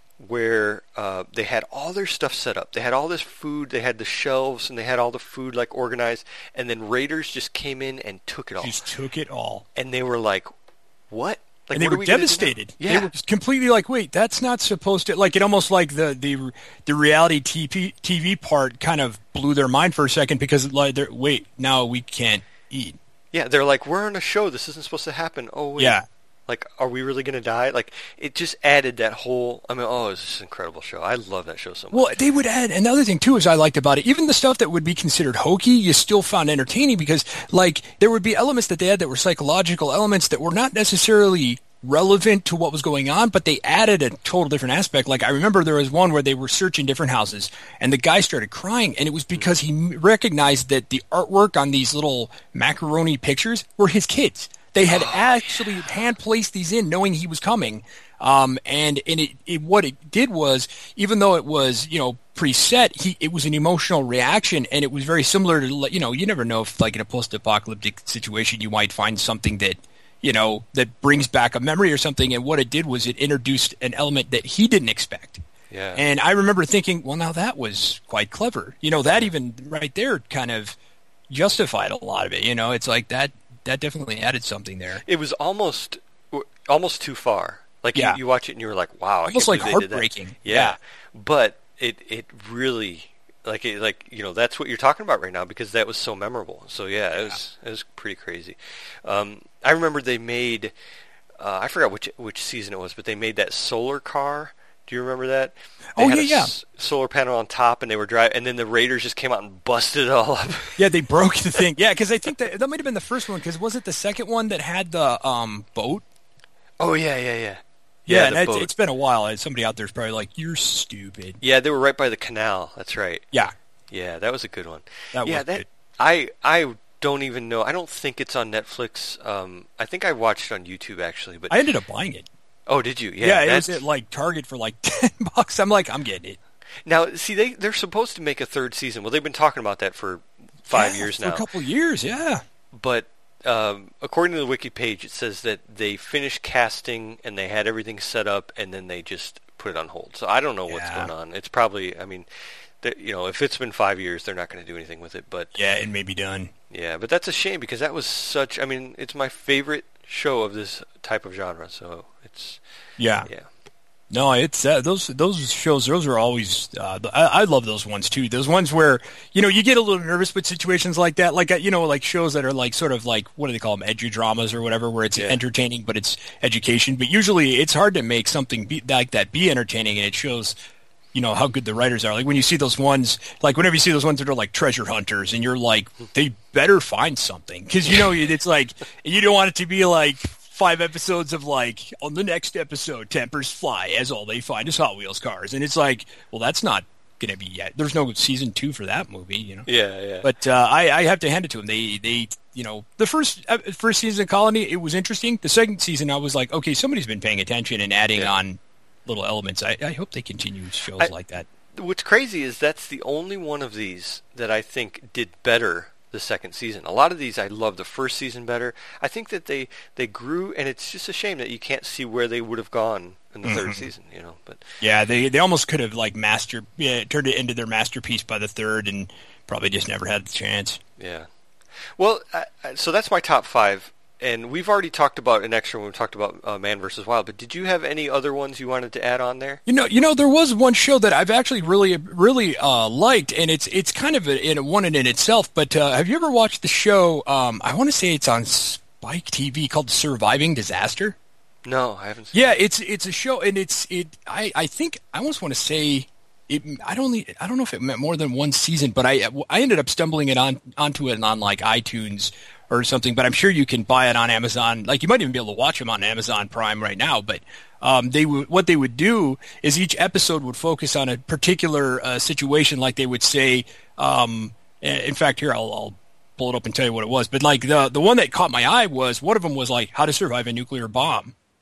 where uh, they had all their stuff set up. They had all this food. They had the shelves, and they had all the food like organized. And then raiders just came in and took it all. Just took it all. And they were like, "What?" Like, and they what were are we devastated. Yeah. They were completely like, wait, that's not supposed to, like, it almost like the the, the reality T V, T V part kind of blew their mind for a second because, like, they're, wait, now we can't eat. Yeah, they're like, we're on a show. This isn't supposed to happen. Oh, wait. Yeah. Like, are we really going to die? Like, it just added that whole, I mean, oh, it's just an incredible show. I love that show so much. Well, they would add, another thing, too, is I liked about it, even the stuff that would be considered hokey, you still found entertaining because, like, there would be elements that they had that were psychological elements that were not necessarily relevant to what was going on, but they added a total different aspect. Like, I remember there was one where they were searching different houses, and the guy started crying, and it was because he recognized that the artwork on these little macaroni pictures were his kids. They had actually hand-placed these in knowing he was coming. Um, and and it, it what it did was, even though it was, you know, preset, he it was an emotional reaction, and it was very similar to, you know, you never know if, like, in a post-apocalyptic situation, you might find something that, you know, that brings back a memory or something. And what it did was it introduced an element that he didn't expect. Yeah. And I remember thinking, well, now that was quite clever. You know, that even right there kind of justified a lot of it. You know, it's like that. That definitely added something there. It was almost almost too far. Like, yeah. you, you watch it and you were like, wow. I almost can't like believe they heartbreaking. did that. Yeah. yeah. But it it really, like, it, like you know, that's what you're talking about right now because that was so memorable. So, yeah, it was it was pretty crazy. Um, I remember they made, uh, I forgot which which season it was, but they made that solar car. Do you remember that? They oh, had yeah, a yeah. S- solar panel on top, and they were driving, and then the Raiders just came out and busted it all up. Yeah, they broke the thing. Yeah, because I think that that might have been the first one, because was it the second one that had the um, boat? Oh, yeah, yeah, yeah. Yeah, yeah and it's, it's been a while. Somebody out there is probably like, you're stupid. Yeah, they were right by the canal. That's right. Yeah. Yeah, that was a good one. That yeah, was that good. I I don't even know. I don't think it's on Netflix. Um, I think I watched it on YouTube, actually. But I ended up buying it. Oh, did you? Yeah, yeah, it was at like Target for like ten bucks. I'm like, I'm getting it. Now, see, they they're supposed to make a third season. Well, they've been talking about that for five yeah, years for now. a couple of years, yeah. But um, according to the wiki page, it says that they finished casting and they had everything set up, and then they just put it on hold. So I don't know what's Yeah. going on. It's probably, I mean, you know, if it's been five years, they're not going to do anything with it. But Yeah, it may be done. yeah, but that's a shame because that was such. I mean, it's my favorite show of this type of genre. So it's Yeah. yeah. No, it's uh, those those shows. Those are always. Uh, I, I love those ones too. Those ones where, you know, you get a little nervous with situations like that, like uh, you know, like shows that are like sort of like, what do they call them, edu-dramas or whatever, where it's Yeah. entertaining but it's education. But usually it's hard to make something be, like that be entertaining, and it shows, you know, how good the writers are. Like when you see those ones, like whenever you see those ones that are like treasure hunters, and you're like, they better find something, because you know it's like, you don't want it to be like five episodes of like, on the next episode, tempers fly as all they find is Hot Wheels cars, and it's like, well, that's not going to be yet. There's no season two for that movie, you know. Yeah, yeah. But uh, I, I have to hand it to them. They, they, you know, the first uh, first season of Colony, it was interesting. The second season, I was like, okay, somebody's been paying attention and adding Yeah. on little elements. I, I hope they continue shows I- like that. What's crazy is that's the only one of these that I think did better the second season. A lot of these I love the first season better. I think that they, they grew, and it's just a shame that you can't see where they would have gone in the Mm-hmm. third season, you know. But Yeah, they they almost could have like master yeah, turned it into their masterpiece by the third, and probably just never had the chance. yeah. Well, I, I, so that's my top five, and we've already talked about an extra when we talked about uh, Man versus. Wild, but did you have any other ones you wanted to add on there? You know, you know, there was one show that I've actually really, really uh, liked, and it's it's kind of a, in a, one in itself. But uh, have you ever watched the show? Um, I want to say it's on Spike T V called Surviving Disaster. No, I haven't seen Yeah, it's it's a show, and it's it. I, I think I almost want to say it. I don't need, I don't know if it meant more than one season, but I I ended up stumbling it on onto it on like iTunes or something. But I'm sure you can buy it on Amazon. Like you might even be able to watch them on Amazon Prime right now. But um, they would what they would do is each episode would focus on a particular uh, situation. Like they would say, um, in fact, here I'll. I'll pull it up and tell you what it was. But like the the one that caught my eye was one of them was like how to survive a nuclear bomb.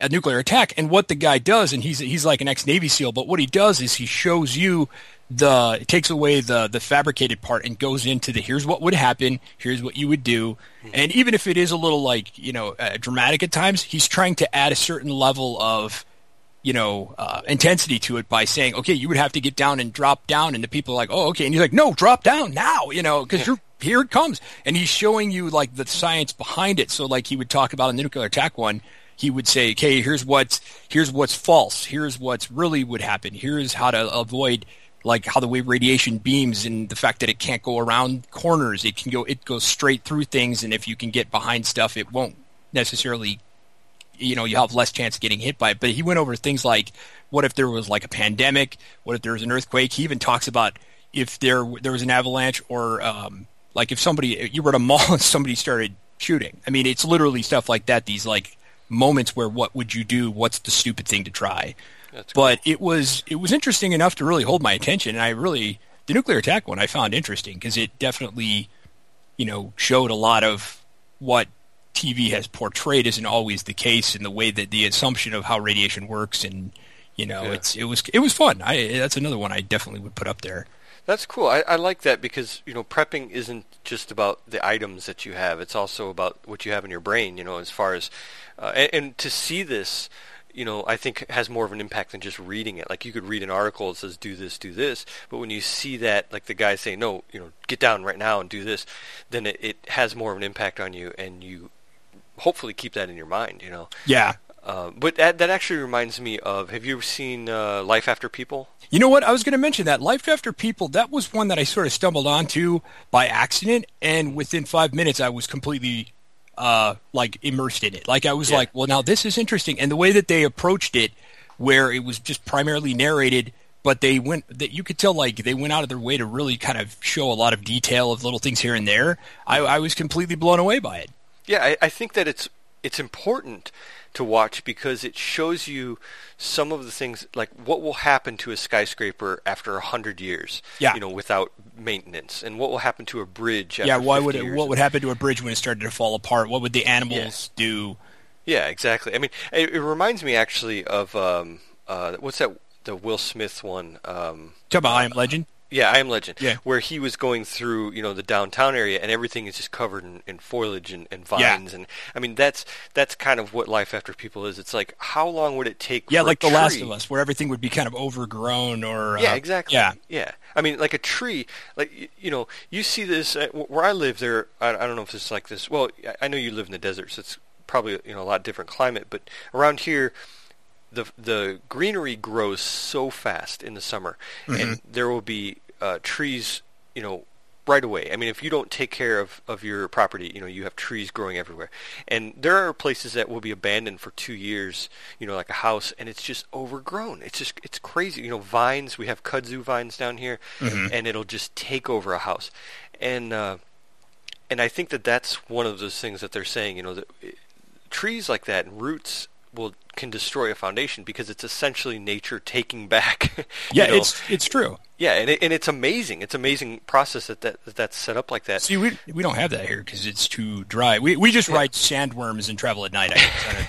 a nuclear attack. And what the guy does, and he's he's like an ex-Navy SEAL, but what he does is he shows you the it takes away the the fabricated part and goes into the here's what would happen, here's what you would do. And even if it is a little like, you know, uh, dramatic at times, he's trying to add a certain level of, you know, uh, intensity to it by saying, okay, you would have to get down and drop down. And the people are like, oh, okay. And he's like, no, drop down now, you know, because you're here it comes. And he's showing you like the science behind it. So like he would talk about in the nuclear attack one, he would say, okay, here's what's, here's what's false. Here's what's really would happen. Here's how to avoid like how the way radiation beams and the fact that it can't go around corners. It can go, it goes straight through things. And if you can get behind stuff, it won't necessarily, you know, you have less chance of getting hit by it. But he went over things like, what if there was like a pandemic? What if there was an earthquake? He even talks about if there there was an avalanche or um, like if somebody, you were at a mall and somebody started shooting. I mean, it's literally stuff like that. These like moments where what would you do? What's the stupid thing to try? That's but cool. it was it was interesting enough to really hold my attention. And I really, the nuclear attack one I found interesting because it definitely, you know, showed a lot of what T V has portrayed isn't always the case in the way that the assumption of how radiation works. And, you know, yeah. it's, it was, it was fun. I, that's another one I definitely would put up there. That's cool. I, I like that because, you know, prepping isn't just about the items that you have. It's also about what you have in your brain, you know, as far as, uh, and, and to see this, you know, I think has more of an impact than just reading it. Like you could read an article that says do this, do this, but when you see that, like the guy saying, no, you know, get down right now and do this, then it, it has more of an impact on you, and you hopefully keep that in your mind, you know. Yeah. Uh, but that that actually reminds me of, have you ever seen uh, Life After People? You know what? I was going to mention that. Life After People, that was one that I sort of stumbled onto by accident, and within five minutes I was completely uh, like immersed in it. Like I was yeah. like, well, now this is interesting. And the way that they approached it, where it was just primarily narrated, but they went, that you could tell like they went out of their way to really kind of show a lot of detail of little things here and there. I, I was completely blown away by it. Yeah, I, I think that it's it's important to watch because it shows you some of the things, like what will happen to a skyscraper after a hundred years, yeah. you know, without maintenance, and what will happen to a bridge after yeah, why would it, years. What would happen to a bridge when it started to fall apart? What would the animals yeah. do? Yeah, exactly. I mean, it, it reminds me actually of um, uh, what's that? The Will Smith one. Um, Talk about I Am Legend. Yeah, I Am Legend. Yeah. Where he was going through, you know, the downtown area, and everything is just covered in, in foliage and, and vines, yeah. and I mean that's that's kind of what Life After People is. It's like, how long would it take? Yeah, for like a The tree? Last of Us, where everything would be kind of overgrown, or yeah, uh, exactly. Yeah, yeah. I mean, like a tree, like you know, you see this uh, where I live. There, I, I don't know if it's like this. Well, I know you live in the desert, so it's probably you know a lot different climate. But around here, the the greenery grows so fast in the summer, mm-hmm. and there will be Uh, trees, you know, right away. I mean, if you don't take care of, of your property, you know, you have trees growing everywhere. And there are places that will be abandoned for two years, you know, like a house, and it's just overgrown. It's just, it's crazy. You know, vines, we have kudzu vines down here, mm-hmm. and it'll just take over a house. And, uh, and I think that that's one of those things that they're saying, you know, that trees like that and roots will can destroy a foundation because it's essentially nature taking back. Yeah, you know? it's it's true. Yeah, and it, and it's amazing. It's amazing process that, that that that's set up like that. See, we we don't have that here because it's too dry. We we just yeah. ride sandworms and travel at night. I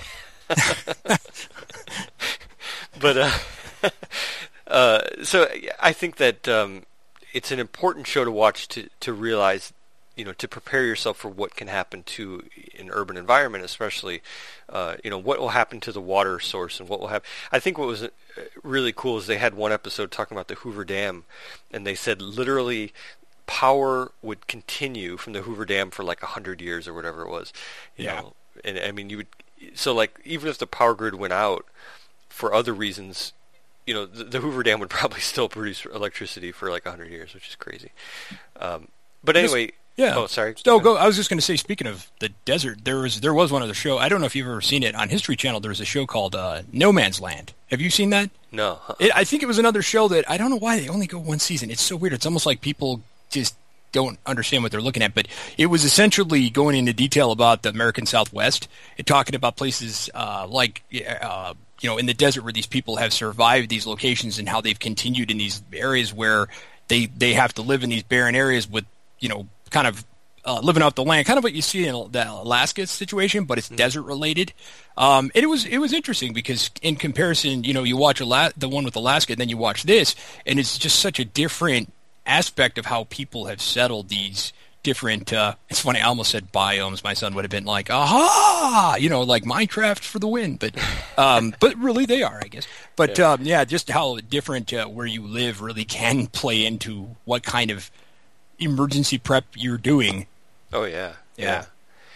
but uh, uh, so I think that um, it's an important show to watch to to realize, you know, to prepare yourself for what can happen to an urban environment, especially, uh, you know, what will happen to the water source and what will happen. I think what was really cool is they had one episode talking about the Hoover Dam, and they said literally power would continue from the Hoover Dam for like a hundred years or whatever it was. You yeah. know, and I mean, you would, so like even if the power grid went out for other reasons, you know, the, the Hoover Dam would probably still produce electricity for like a hundred years, which is crazy. Um, but anyway. Yeah. Oh, sorry. So go. I was just going to say, speaking of the desert, there was there was one other show. I don't know if you've ever seen it on History Channel. There was a show called uh, No Man's Land. Have you seen that? No. Uh-uh. It, I think it was another show that I don't know why they only go one season. It's so weird. It's almost like people just don't understand what they're looking at. But it was essentially going into detail about the American Southwest and talking about places uh, like uh, you know in the desert where these people have survived these locations and how they've continued in these areas where they they have to live in these barren areas with you know. kind of uh, living off the land, kind of what you see in the Alaska situation, but it's Mm-hmm. desert related. Um, and it was it was interesting because in comparison, you know, you watch Ala- the one with Alaska, and then you watch this, and it's just such a different aspect of how people have settled these different. Uh, it's funny, I almost said biomes. My son would have been like, "Aha!" You know, like Minecraft for the win. But um, but really, they are, I guess. But Yeah. um, yeah, just how different uh, where you live really can play into what kind of emergency prep you're doing. Oh yeah, Yeah.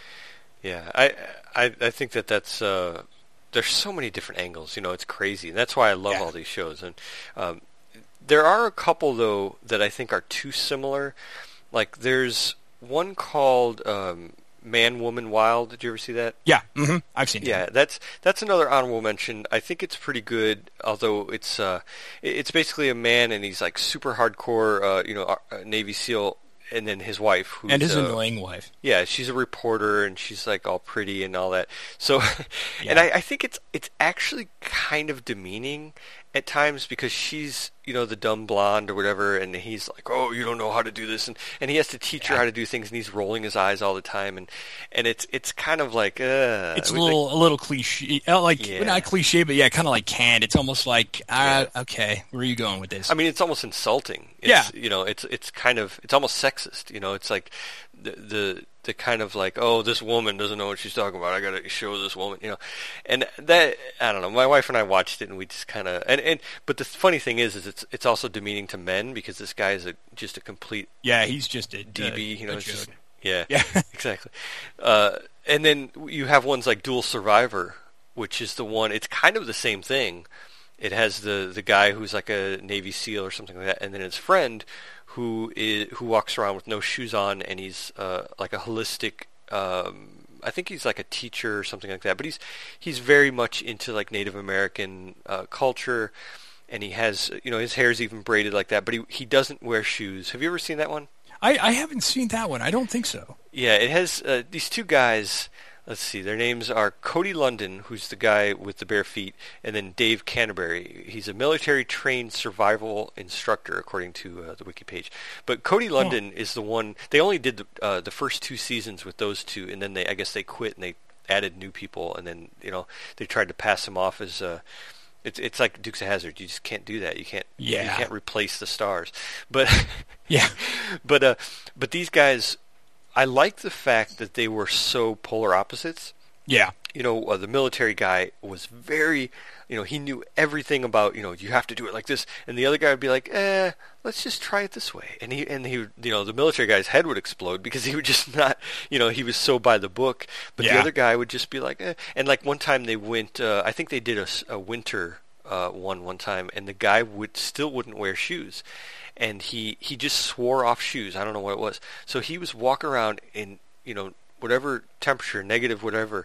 yeah. I I I think that that's uh, there's so many different angles. You know, it's crazy, and that's why I love Yeah. all these shows. And um, there are a couple though that I think are too similar. Like there's one called um, Man, Woman, Wild. Did you ever see that? Yeah, hmm I've seen it. Yeah, that's that's another honorable mention. I think it's pretty good, although it's uh, it- it's basically a man and he's like super hardcore, uh, you know, uh, Navy SEAL, and then his wife, who's And his uh, annoying wife. yeah, she's a reporter and she's like all pretty and all that. So, Yeah. and I, I think it's it's actually kind of demeaning at times because she's, you know, the dumb blonde or whatever, and he's like, oh, you don't know how to do this, and, and he has to teach her Yeah. how to do things, and he's rolling his eyes all the time, and and it's it's kind of like, uh, It's a like- little a little cliche, uh, like Yeah. not cliche, but yeah, kind of like canned. It's almost like, uh, Yeah. okay, where are you going with this? I mean, it's almost insulting. It's, Yeah. You know, it's it's kind of it's almost sexist. You know, it's like the the the kind of like, oh, this woman doesn't know what she's talking about. I got to show this woman. You know, and that I don't know. My wife and I watched it, and we just kind of and, and but the funny thing is, is it's it's also demeaning to men because this guy is a just a complete yeah, he's just a D B. uh, You know, a it's just, joke. yeah, Yeah. exactly. Uh, and then you have ones like Dual Survivor, which is the one. It's kind of the same thing. It has the the guy who's like a Navy SEAL or something like that, and then his friend who is who walks around with no shoes on, and he's uh, like a holistic. Um, I think he's like a teacher or something like that, but he's he's very much into like Native American uh, culture, and he has, you know, his hair's even braided like that, but he he doesn't wear shoes. Have you ever seen that one? I, I haven't seen that one. I don't think so. Yeah, it has uh, these two guys. Let's see, their names are Cody London, who's the guy with the bare feet, and then Dave Canterbury. He's a military-trained survival instructor, according to uh, the wiki page. But Cody London is the one. They only did the, uh, the first two seasons with those two, and then they, I guess, they quit and they added new people, and then you know they tried to pass them off as. Uh, it's it's like Dukes of Hazzard. You just can't do that. You can't. Yeah. You can't replace the stars. But Yeah. but uh, but these guys. I like the fact that they were so polar opposites. Yeah. You know, uh, the military guy was very, you know, he knew everything about, you know, you have to do it like this, and the other guy would be like, eh, let's just try it this way, and he and he, would, you know, the military guy's head would explode because he would just not, you know, he was so by the book, but the Yeah. other guy would just be like, eh. And like one time they went, uh, I think they did a, s- a winter uh, one one time, and the guy would still wouldn't wear shoes. And he, he just swore off shoes. I don't know what it was. So he was walking around in, you know, whatever temperature, negative whatever,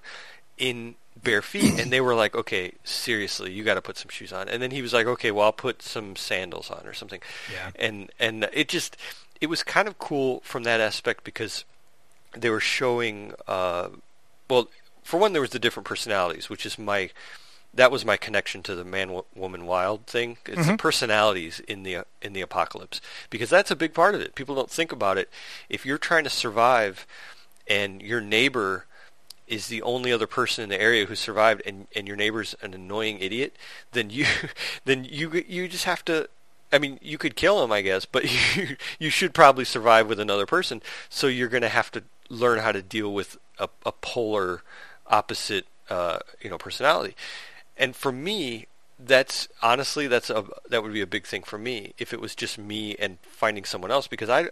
in bare feet. And they were like, okay, seriously, you got to put some shoes on. And then he was like, okay, well, I'll put some sandals on or something. Yeah. And and it just, it was kind of cool from that aspect because they were showing, uh, well, for one, there was the different personalities, which is my... That was my connection to the man, wo- woman, wild thing. It's the personalities in the in the apocalypse, because that's a big part of it. People don't think about it. If you're trying to survive, and your neighbor is the only other person in the area who survived, and, and your neighbor's an annoying idiot, then you then you you just have to. I mean, you could kill him, I guess, but you you should probably survive with another person. So you're going to have to learn how to deal with a, a polar opposite, uh, you know, personality. And for me, that's honestly that's a that would be a big thing for me if it was just me and finding someone else, because I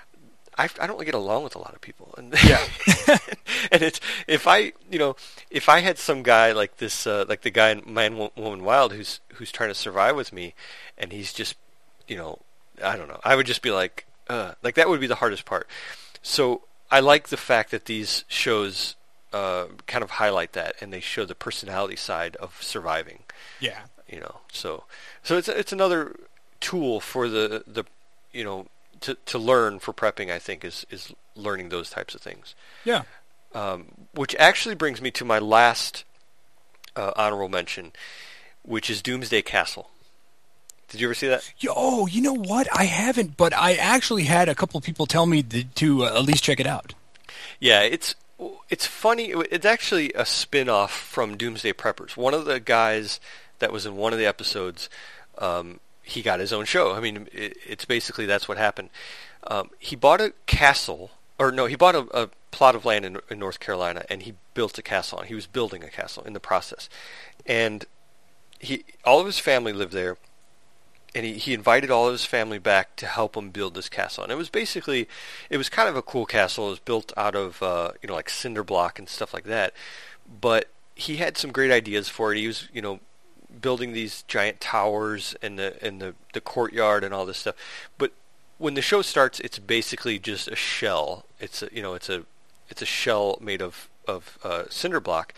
I, I don't get along with a lot of people, and Yeah. and it's if I you know if I had some guy like this uh, like the guy in Man Wo- Woman Wild who's who's trying to survive with me, and he's just you know I don't know I would just be like uh, like that would be the hardest part. So I like the fact that these shows. Uh, kind of highlight that, and they show the personality side of surviving. Yeah. You know, so so it's it's another tool for the the you know to to learn for prepping. I think is is learning those types of things. Yeah. Um, which actually brings me to my last uh, honorable mention, which is Doomsday Castle. Did you ever see that? Yo, oh, you know what? I haven't, but I actually had a couple of people tell me to, to uh, at least check it out. Yeah, it's it's funny. It's actually a spin-off from Doomsday Preppers. One of the guys that was in one of the episodes, um, he got his own show. I mean, it, it's basically that's what happened. Um, he bought a castle, or no, he bought a, a plot of land in, in North Carolina, and he built a castle on. He was building a castle in the process, and he all of his family lived there. And he, he invited all of his family back to help him build this castle. And it was basically, it was kind of a cool castle. It was built out of, uh, you know, like cinder block and stuff like that. But he had some great ideas for it. He was, you know, building these giant towers in the in the, the courtyard and all this stuff. But when the show starts, it's basically just a shell. It's a, you know, it's a it's a shell made of of uh, cinder block.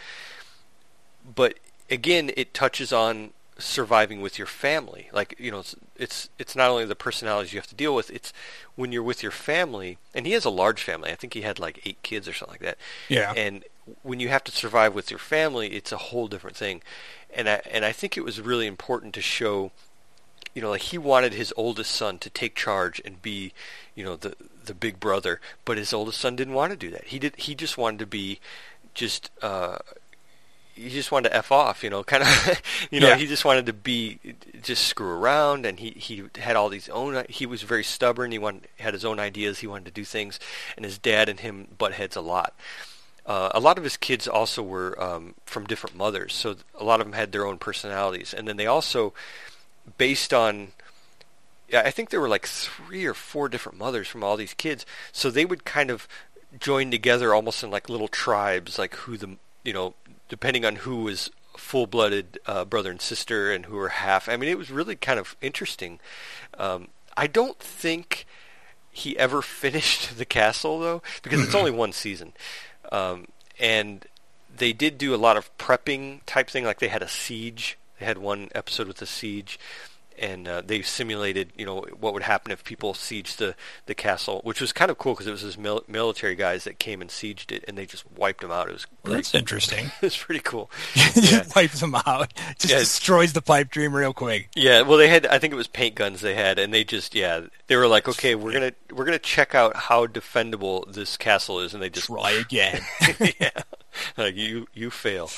But again, it touches on surviving with your family. Like, you know, it's, it's it's not only the personalities you have to deal with, it's when you're with your family. And he has a large family. I think he had like eight kids or something like that. Yeah. And when you have to survive with your family, it's a whole different thing. And I and I think it was really important to show, you know, like he wanted his oldest son to take charge and be, you know, the the big brother, but his oldest son didn't want to do that. He did he just wanted to be just uh he just wanted to F off, you know, kind of, you know, yeah. he just wanted to be, just screw around, and he, he had all these own, he was very stubborn, he wanted, had his own ideas, he wanted to do things, and his dad and him butt heads a lot. Uh, a lot of his kids also were um, from different mothers, so a lot of them had their own personalities, and then they also, based on, yeah, I think there were like three or four different mothers from all these kids, so they would kind of join together almost in like little tribes, like who the, you know, depending on who was full-blooded uh, brother and sister and who were half. I mean, it was really kind of interesting. Um, I don't think he ever finished the castle, though, because it's only one season. Um, and they did do a lot of prepping type thing, like they had a siege. They had one episode with a siege, and uh, they simulated, you know, what would happen if people sieged the, the castle, which was kind of cool because it was his mil- military guys that came and sieged it, and they just wiped them out. It was well, that's interesting. It was pretty cool. Yeah. Wipes them out, just yeah. destroys the pipe dream real quick. Yeah, well, they had, I think it was paint guns they had, and they just, yeah, they were like, okay, we're gonna we're gonna check out how defendable this castle is, and they just try again. Yeah, like you you fail.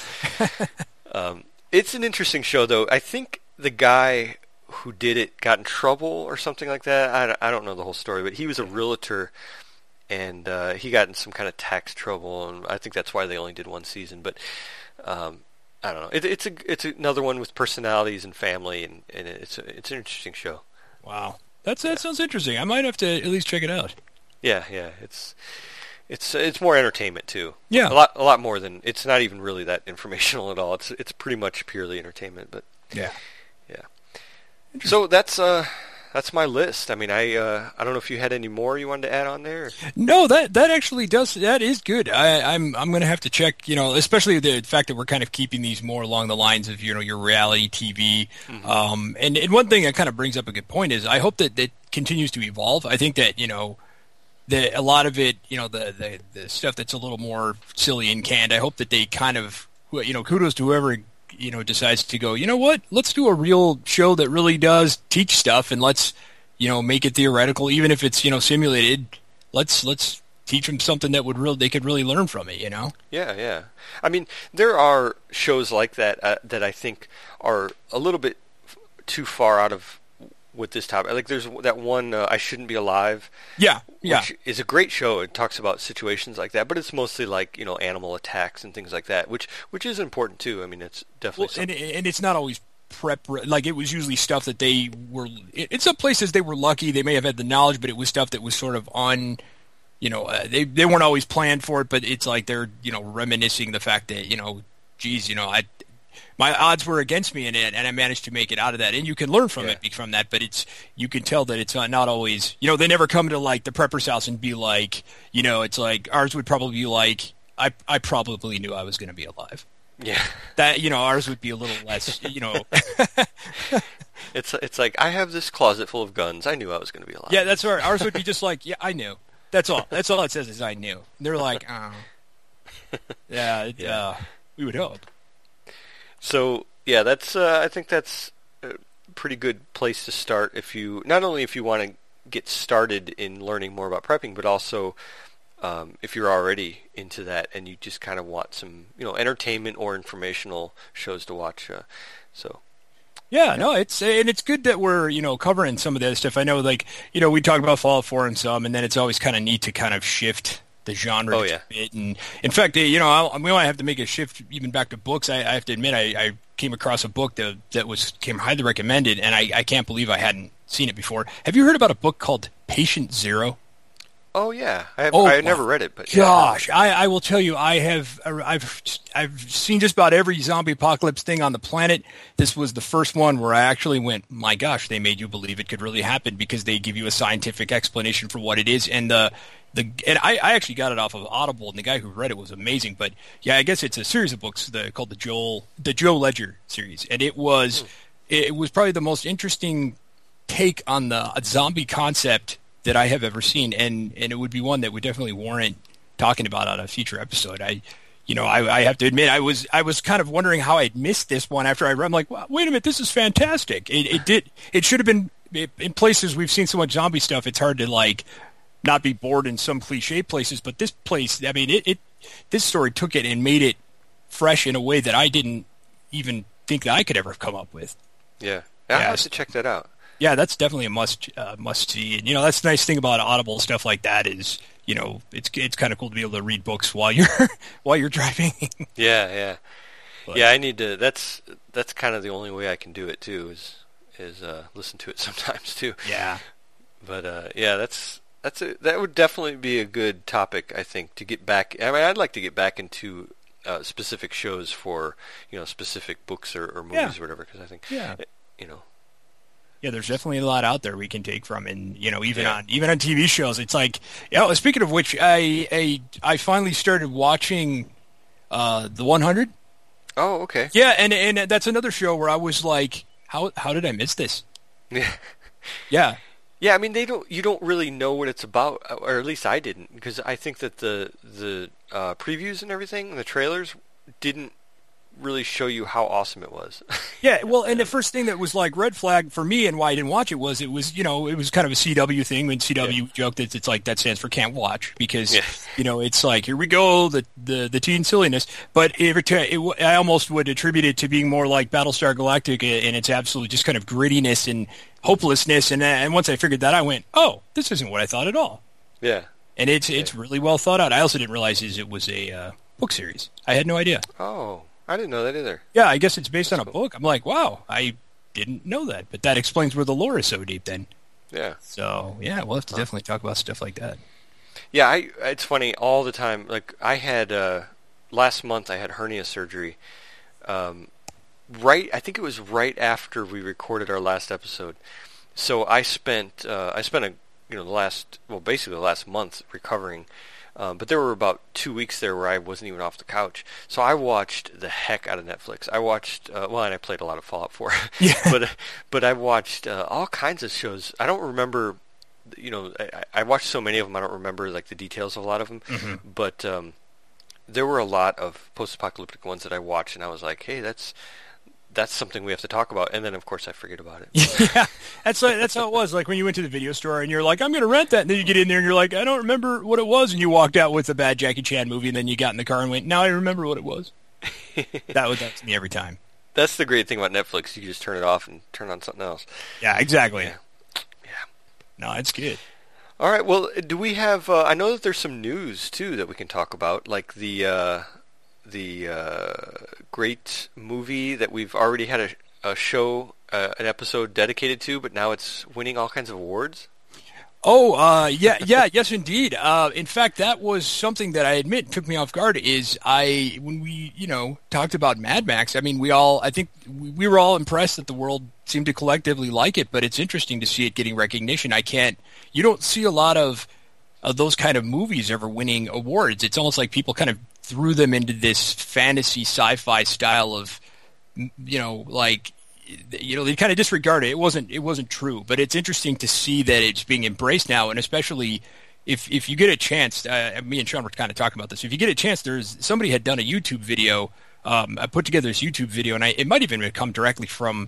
um, it's an interesting show, though. I think the guy who did it got in trouble or something like that. I don't, I don't know the whole story, but he was a realtor, and uh, he got in some kind of tax trouble, and I think that's why they only did one season. But um, I don't know. It, it's a it's another one with personalities and family, and, and it's a, it's an interesting show. Wow, that's that yeah. sounds interesting. I might have to at least check it out. Yeah, yeah, it's it's it's more entertainment too. Yeah, a lot a lot more than, it's not even really that informational at all. It's it's pretty much purely entertainment. But yeah. So that's uh, that's my list. I mean, I uh, I don't know if you had any more you wanted to add on there. No, that that actually does. That is good. I, I'm I'm going to have to check. You know, especially the fact that we're kind of keeping these more along the lines of, you know, your reality T V. Mm-hmm. Um, and and one thing that kind of brings up a good point is I hope that that continues to evolve. I think that, you know, the a lot of it, you know, the the the stuff that's a little more silly and canned. I hope that they kind of, you know, kudos to whoever, you know, decides to go, you know what, let's do a real show that really does teach stuff, and let's, you know, make it theoretical, even if it's, you know, simulated. Let's let's teach them something that would really, they could really learn from it, you know? Yeah, yeah. I mean, there are shows like that uh, that I think are a little bit f- too far out of with this topic. Like there's that one, uh, I Shouldn't Be Alive. Yeah, yeah. Which is a great show. It talks about situations like that, but it's mostly like, you know, animal attacks and things like that, which which is important too. I mean, it's definitely well, and, and it's not always prep, like it was usually stuff that they were, in some places they were lucky, they may have had the knowledge, but it was stuff that was sort of on, you know, uh, they, they weren't always planned for it, but it's like they're, you know, reminiscing the fact that, you know, geez, you know, I, my odds were against me in it, and I managed to make it out of that. And you can learn from yeah. it, from that, but it's, you can tell that it's not, not always, you know, they never come to like the prepper's house and be like, you know, it's like, ours would probably be like, I, I probably knew I was going to be alive. Yeah. That, you know, ours would be a little less, you know. It's it's like, I have this closet full of guns. I knew I was going to be alive. Yeah, that's right. Ours would be just like, yeah, I knew. That's all. That's all it says is I knew. They're like, oh. Yeah, it, yeah. Uh, we would hope. So, yeah, that's. Uh, I think that's a pretty good place to start if you, not only if you want to get started in learning more about prepping, but also um, if you're already into that and you just kind of want some, you know, entertainment or informational shows to watch. Uh, so. Yeah, no, it's and it's good that we're, you know, covering some of that stuff. I know, like, you know, we talk about Fallout four and some, and then it's always kind of neat to kind of shift the genre oh, a yeah. bit. And in fact, you know, I, we might have to make a shift even back to books. I, I have to admit, I, I came across a book that that was came highly recommended, and I, I can't believe I hadn't seen it before. Have you heard about a book called Patient Zero? Oh yeah, I have, oh, I never read it, but gosh, yeah. I, I will tell you, I have I've I've seen just about every zombie apocalypse thing on the planet. This was the first one where I actually went, my gosh, they made you believe it could really happen because they give you a scientific explanation for what it is, and the the and I, I actually got it off of Audible, and the guy who read it was amazing. But yeah, I guess it's a series of books the, called the Joel the Joe Ledger series, and it was hmm. it was probably the most interesting take on the zombie concept that I have ever seen, and, and it would be one that would definitely warrant talking about on a future episode. I, you know, I, I have to admit, I was I was kind of wondering how I'd missed this one after I read. I'm like, well, wait a minute, this is fantastic. It, it did. It should have been in places we've seen so much zombie stuff. It's hard to like not be bored in some cliche places, but this place, I mean, it, it this story took it and made it fresh in a way that I didn't even think that I could ever have come up with. Yeah, I yeah, have to check that out. Yeah, that's definitely a must uh, must see. And you know, that's the nice thing about Audible stuff like that is, you know, it's it's kind of cool to be able to read books while you're while you're driving. yeah, yeah, but, yeah. I need to. That's that's kind of the only way I can do it too. Is is uh, listen to it sometimes too. Yeah. But uh, yeah, that's that's a, that would definitely be a good topic, I think, to get back. I mean, I'd like to get back into uh, specific shows for, you know, specific books or, or movies yeah. or whatever. Because I think, yeah. you know. Yeah, there's definitely a lot out there we can take from, and you know, even yeah. on even on T V shows, it's like, yeah. Speaking of which, I I, I finally started watching uh, the one hundred. Oh, okay. Yeah, and and that's another show where I was like, how how did I miss this? Yeah, yeah, yeah. I mean, they don't. You don't really know what it's about, or at least I didn't, because I think that the the uh, previews and everything, the trailers, didn't really show you how awesome it was. Yeah, well, and the first thing that was like red flag for me and why I didn't watch it was it was, you know, it was kind of a C W thing. When C W yeah. joked that it's like that stands for can't watch because, yeah. you know, it's like, here we go, the the, the teen silliness. But it, it, I almost would attribute it to being more like Battlestar Galactica and its absolute just kind of grittiness and hopelessness. And and once I figured that, I went, oh, this isn't what I thought at all. Yeah. And it's yeah. it's really well thought out. I also didn't realize it was a uh, book series. I had no idea. Oh. I didn't know that either. Yeah, I guess it's based That's on a cool. book. I'm like, wow, I didn't know that. But that explains where the lore is so deep then. Yeah. So, yeah, we'll have to huh. definitely talk about stuff like that. Yeah, I, it's funny all the time. Like, I had, uh, last month I had hernia surgery. Um, right, I think it was right after we recorded our last episode. So I spent, uh, I spent a, you know, the last, well, basically the last month recovering. Um, but there were about two weeks there where I wasn't even off the couch. So I watched the heck out of Netflix. I watched, uh, well, and I played a lot of Fallout four. Yeah. but but I watched uh, all kinds of shows. I don't remember, you know, I, I watched so many of them, I don't remember, like, the details of a lot of them. Mm-hmm. But um, there were a lot of post-apocalyptic ones that I watched, and I was like, hey, that's... that's something we have to talk about, and then of course I forget about it. Yeah, that's like, that's how it was. Like when you went to the video store and you're like, I'm going to rent that, and then you get in there and you're like, I don't remember what it was, and you walked out with a bad Jackie Chan movie, and then you got in the car and went, now I remember what it was. That was that to me every time. That's the great thing about Netflix. You can just turn it off and turn on something else. Yeah, exactly. Yeah. yeah. No, it's good. All right. Well, do we have? Uh, I know that there's some news too that we can talk about, like the. Uh, the uh, great movie that we've already had a, a show, uh, an episode dedicated to, but now it's winning all kinds of awards. Oh, uh, yeah, yeah, yes, indeed. Uh, in fact, that was something that I admit took me off guard. Is I when we, you know, talked about Mad Max. I mean, we all, I think, we, we were all impressed that the world seemed to collectively like it. But it's interesting to see it getting recognition. I can't. You don't see a lot of of those kind of movies ever winning awards. It's almost like people kind of threw them into this fantasy sci-fi style of, you know, like, you know, they kind of disregard it. It wasn't, it wasn't true, but it's interesting to see that it's being embraced now. And especially if, if you get a chance, uh, me and Sean were kind of talking about this. If you get a chance, there's somebody had done a YouTube video. Um, I put together this YouTube video, and I, it might even have come directly from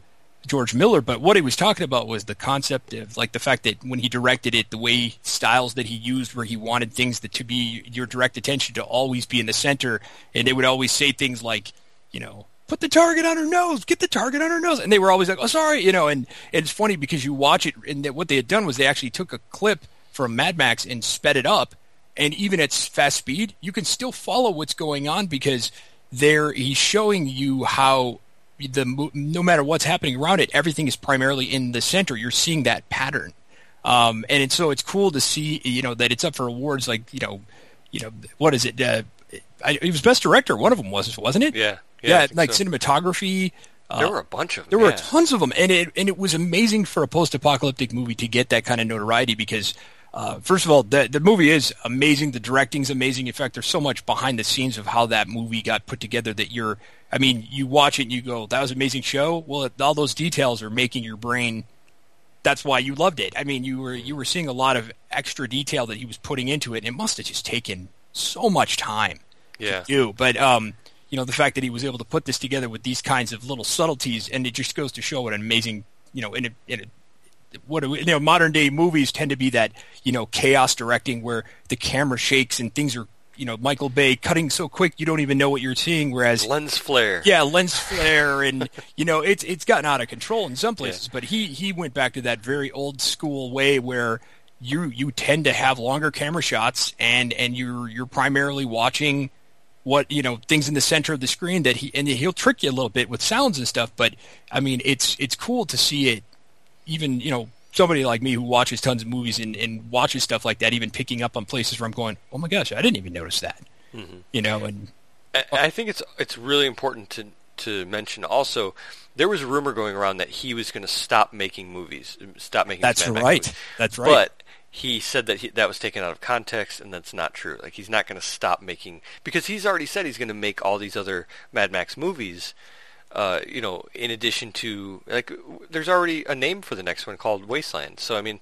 George Miller, but what he was talking about was the concept of like the fact that when he directed it, the way styles that he used, where he wanted things that to be your direct attention to always be in the center, and they would always say things like, you know, put the target on her nose, get the target on her nose, and they were always like, oh, sorry, you know, and, and it's funny because you watch it, and what they had done was they actually took a clip from Mad Max and sped it up, and even at fast speed, you can still follow what's going on because there he's showing you how the no matter what's happening around it, everything is primarily in the center. You're seeing that pattern, um, and it's, so it's cool to see, you know, that it's up for awards. Like, you know, you know, what is it? Uh, it was Best Director. One of them was, wasn't it? Yeah, yeah, yeah like so. Cinematography. Uh, there were a bunch of them. There yeah. were tons of them, and it and it was amazing for a post-apocalyptic movie to get that kind of notoriety because. Uh, first of all, the the movie is amazing. The directing's amazing. In fact, there's so much behind the scenes of how that movie got put together that you're, I mean, you watch it and you go, that was an amazing show. Well, all those details are making your brain, that's why you loved it. I mean, you were you were seeing a lot of extra detail that he was putting into it, and it must have just taken so much time yeah. to do. But, um, you know, the fact that he was able to put this together with these kinds of little subtleties, and it just goes to show what an amazing, you know, in a, in a what you know, modern day movies tend to be that, you know, chaos directing where the camera shakes and things are, you know, Michael Bay cutting so quick you don't even know what you're seeing. Whereas lens flare, yeah, lens flare, and you know, it's it's gotten out of control in some places. Yeah. But he he went back to that very old school way where you you tend to have longer camera shots and and you're you're primarily watching what, you know, things in the center of the screen that he and he'll trick you a little bit with sounds and stuff. But I mean, it's it's cool to see it. Even, you know, somebody like me who watches tons of movies and, and watches stuff like that, even picking up on places where I'm going, oh my gosh, I didn't even notice that. Mm-hmm. You know, and I, I think it's it's really important to to mention also. There was a rumor going around that he was going to stop making movies, stop making. That's Mad Max right. movies. That's right. But he said that he, that was taken out of context, and that's not true. Like, he's not going to stop making, because he's already said he's going to make all these other Mad Max movies. Uh, you know, in addition to, like, there's already a name for the next one called Wasteland. So, I mean,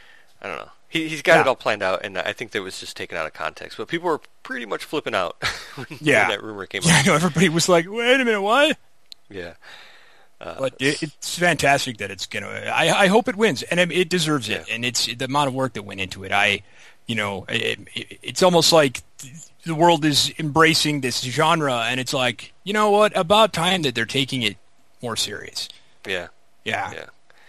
I don't know. He, he's got yeah. it all planned out, and I think that was just taken out of context. But people were pretty much flipping out when, yeah. when that rumor came yeah, out. I know, everybody was like, wait a minute, what? Yeah. Uh, but it, it's fantastic that it's going to, I I hope it wins, and it, it deserves it. Yeah. And it's the amount of work that went into it. I, you know, it, it, it's almost like the world is embracing this genre, and it's like, you know what, about time that they're taking it more serious. Yeah. Yeah. Yeah.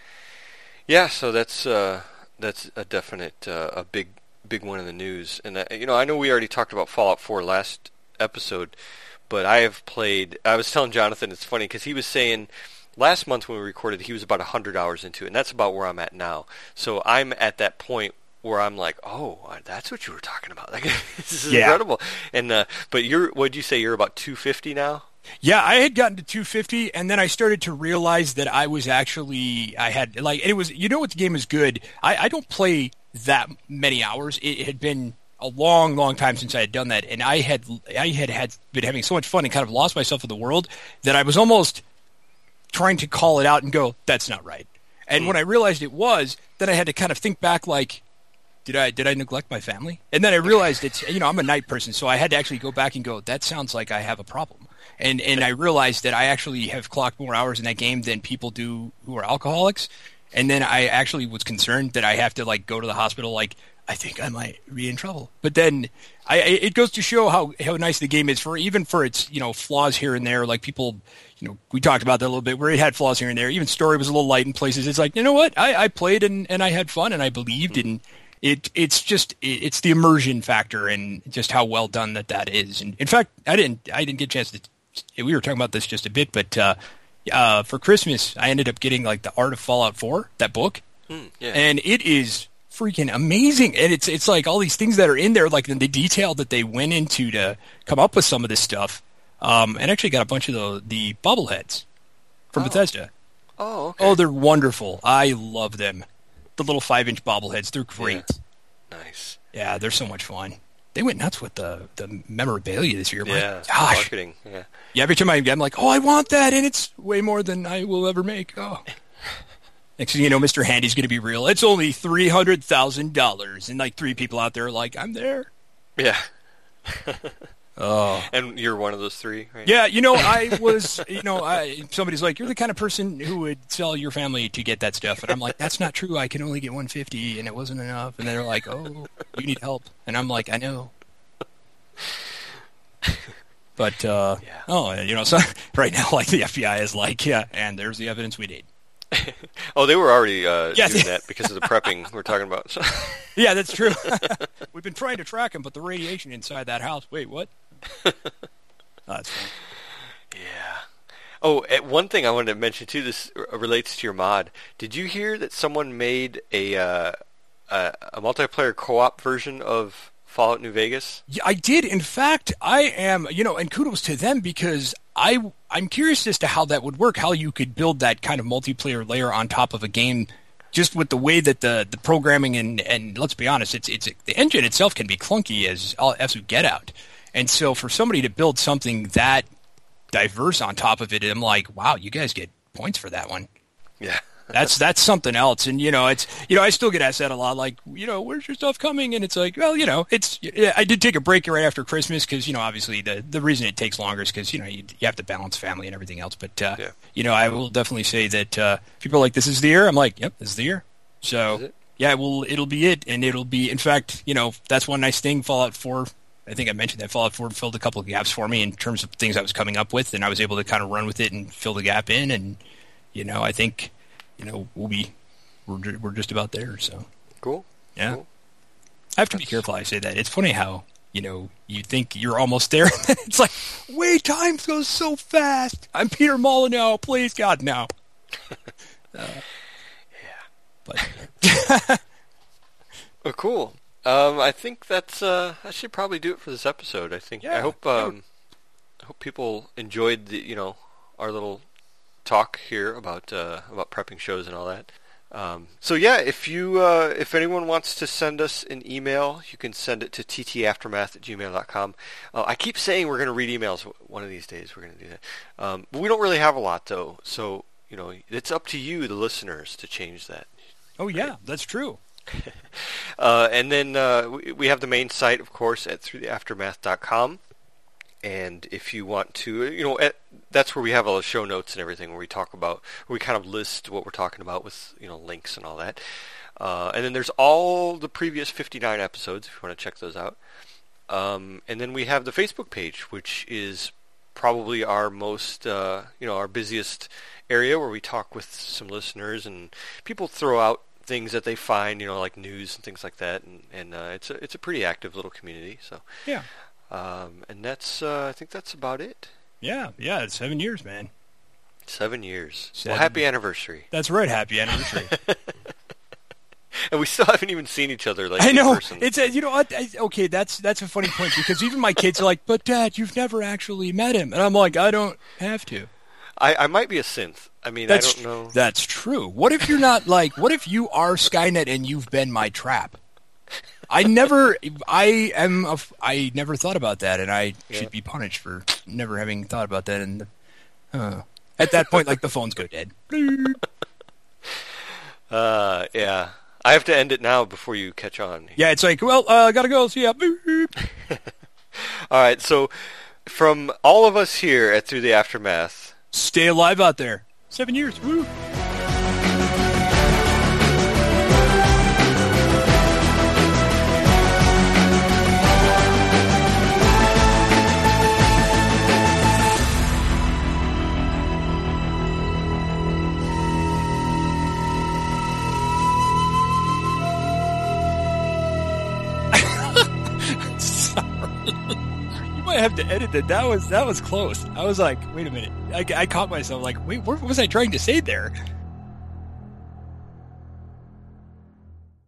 Yeah, so that's uh, that's a definite, uh, a big, big one in the news. And, uh, you know, I know we already talked about Fallout four last episode, but I have played, I was telling Jonathan, it's funny, because he was saying, last month when we recorded, he was about one hundred hours into it, and that's about where I'm at now. So I'm at that point where I'm like, oh, that's what you were talking about. Like, this is yeah. incredible. And uh, but you're, what did you say? You're about two fifty now? Yeah, I had gotten to two fifty, and then I started to realize that I was actually, I had, like, and it was, you know what, the game is good. I, I don't play that many hours. It, it had been a long, long time since I had done that, and I had, I had, had been having so much fun and kind of lost myself in the world that I was almost trying to call it out and go, that's not right. And mm. when I realized it was, then I had to kind of think back, like, Did I did I neglect my family? And then I realized it's, you know, I'm a night person, so I had to actually go back and go, that sounds like I have a problem. And and I realized that I actually have clocked more hours in that game than people do who are alcoholics. And then I actually was concerned that I have to, like, go to the hospital, like, I think I might be in trouble. But then I, it goes to show how, how nice the game is, for even for its, you know, flaws here and there. Like, people, you know, we talked about that a little bit, where it had flaws here and there. Even story was a little light in places. It's like, you know what? I, I played and, and I had fun and I believed in it. It's just, it's the immersion factor and just how well done that that is. And in fact, I didn't, I didn't get a chance to, we were talking about this just a bit, but uh, uh, for Christmas, I ended up getting, like, The Art of Fallout four, that book. Mm, yeah. And it is freaking amazing. And it's it's like all these things that are in there, like the detail that they went into to come up with some of this stuff. Um, and actually got a bunch of the, the bobbleheads from oh. Bethesda. Oh, okay. Oh, they're wonderful. I love them. The little five-inch bobbleheads, they're great. Yeah. Nice. Yeah, they're so much fun. They went nuts with the, the memorabilia this year. Yeah, gosh. marketing. Yeah. yeah, every time I, I'm like, oh, I want that, and it's way more than I will ever make. Oh. Next thing you know, Mister Handy's going to be real. It's only three hundred thousand dollars. And, like, three people out there are like, I'm there. Yeah. Oh. And you're one of those three, right? Yeah, you know, I was, you know, I somebody's like, you're the kind of person who would sell your family to get that stuff. And I'm like, that's not true. I can only get one fifty, and it wasn't enough. And they're like, oh, you need help. And I'm like, I know. But, uh, yeah. oh, you know, so right now, like, the F B I is like, yeah, and there's the evidence we need. Oh, they were already uh, yeah, doing that because of the prepping we're talking about. So. Yeah, that's true. We've been trying to track him, but the radiation inside that house, wait, what? Oh, that's funny. Yeah. Oh, one thing I wanted to mention, too, this relates to your mod. Did you hear that someone made a, uh, a, a multiplayer co-op version of Fallout New Vegas? Yeah, I did. In fact, I am, you know, and kudos to them because I, I'm curious as to how that would work, how you could build that kind of multiplayer layer on top of a game just with the way that the, the programming and, and let's be honest, it's it's the engine itself can be clunky as, as we get out. And so for somebody to build something that diverse on top of it, I'm like, wow, you guys get points for that one. Yeah. That's that's something else, and you know it's you know I still get asked that a lot, like you know where's your stuff coming, and it's like well you know it's I did take a break right after Christmas because you know obviously the the reason it takes longer is because you know you, you have to balance family and everything else, but uh, yeah. you know I will definitely say that uh, people are like this is the year, I'm like yep this is the year, so it? yeah it will it'll be it, and it'll be in fact you know that's one nice thing Fallout four. I think I mentioned that Fallout four filled a couple of gaps for me in terms of things I was coming up with, and I was able to kind of run with it and fill the gap in, and you know I think. You know, we'll be, we're, we're just about there, so. Cool. Yeah. Cool. I have to be careful I say that. It's funny how, you know, you think you're almost there, and it's like, wait, time goes so fast. I'm Peter Molyneux, please, God, no. uh, yeah. But. Well, cool. Um, I think that's, uh, that should probably do it for this episode, I think. Yeah. I hope, um, I hope people enjoyed the, you know, our little talk here about uh, about prepping shows and all that. Um, so yeah, if you uh, if anyone wants to send us an email, you can send it to t t aftermath at gmail dot com. Uh, I keep saying we're going to read emails one of these days. We're going to do that, um, but we don't really have a lot though. So you know, it's up to you, the listeners, to change that. Oh yeah, that's true. uh, and then uh, we, we have the main site, of course, at through the aftermath dot com. And if you want to, you know, at, that's where we have all the show notes and everything, where we talk about, where we kind of list what we're talking about with, you know, links and all that. Uh, and then there's all the previous fifty-nine episodes, if you want to check those out. Um, and then we have the Facebook page, which is probably our most, uh, you know, our busiest area, where we talk with some listeners and people throw out things that they find, you know, like news and things like that. And, and uh, it's a, it's a pretty active little community. So yeah. Um, and that's, uh, I think that's about it. Yeah, yeah, it's seven years, man. Seven years. Seven. Well, happy anniversary. That's right, happy anniversary. And we still haven't even seen each other, like, I know. in person. It's a, you know what? I, okay, that's that's a funny point because even my kids are like, "But Dad, you've never actually met him," and I'm like, "I don't have to." I, I might be a synth. I mean, that's, I don't know. That's true. What if you're not like? What if you are Skynet and you've been my trap? I never, I am, a, I never thought about that, and I yeah. should be punished for never having thought about that. And uh, at that point, like the phones go dead. uh, yeah, I have to end it now before you catch on. Yeah, it's like, well, I uh, gotta go. See ya. All right, so from all of us here at Through the Aftermath, stay alive out there. Seven years. Woo. I have to edit that. That was that was close. I was like, wait a minute. I, I caught myself like, wait, what was I trying to say there?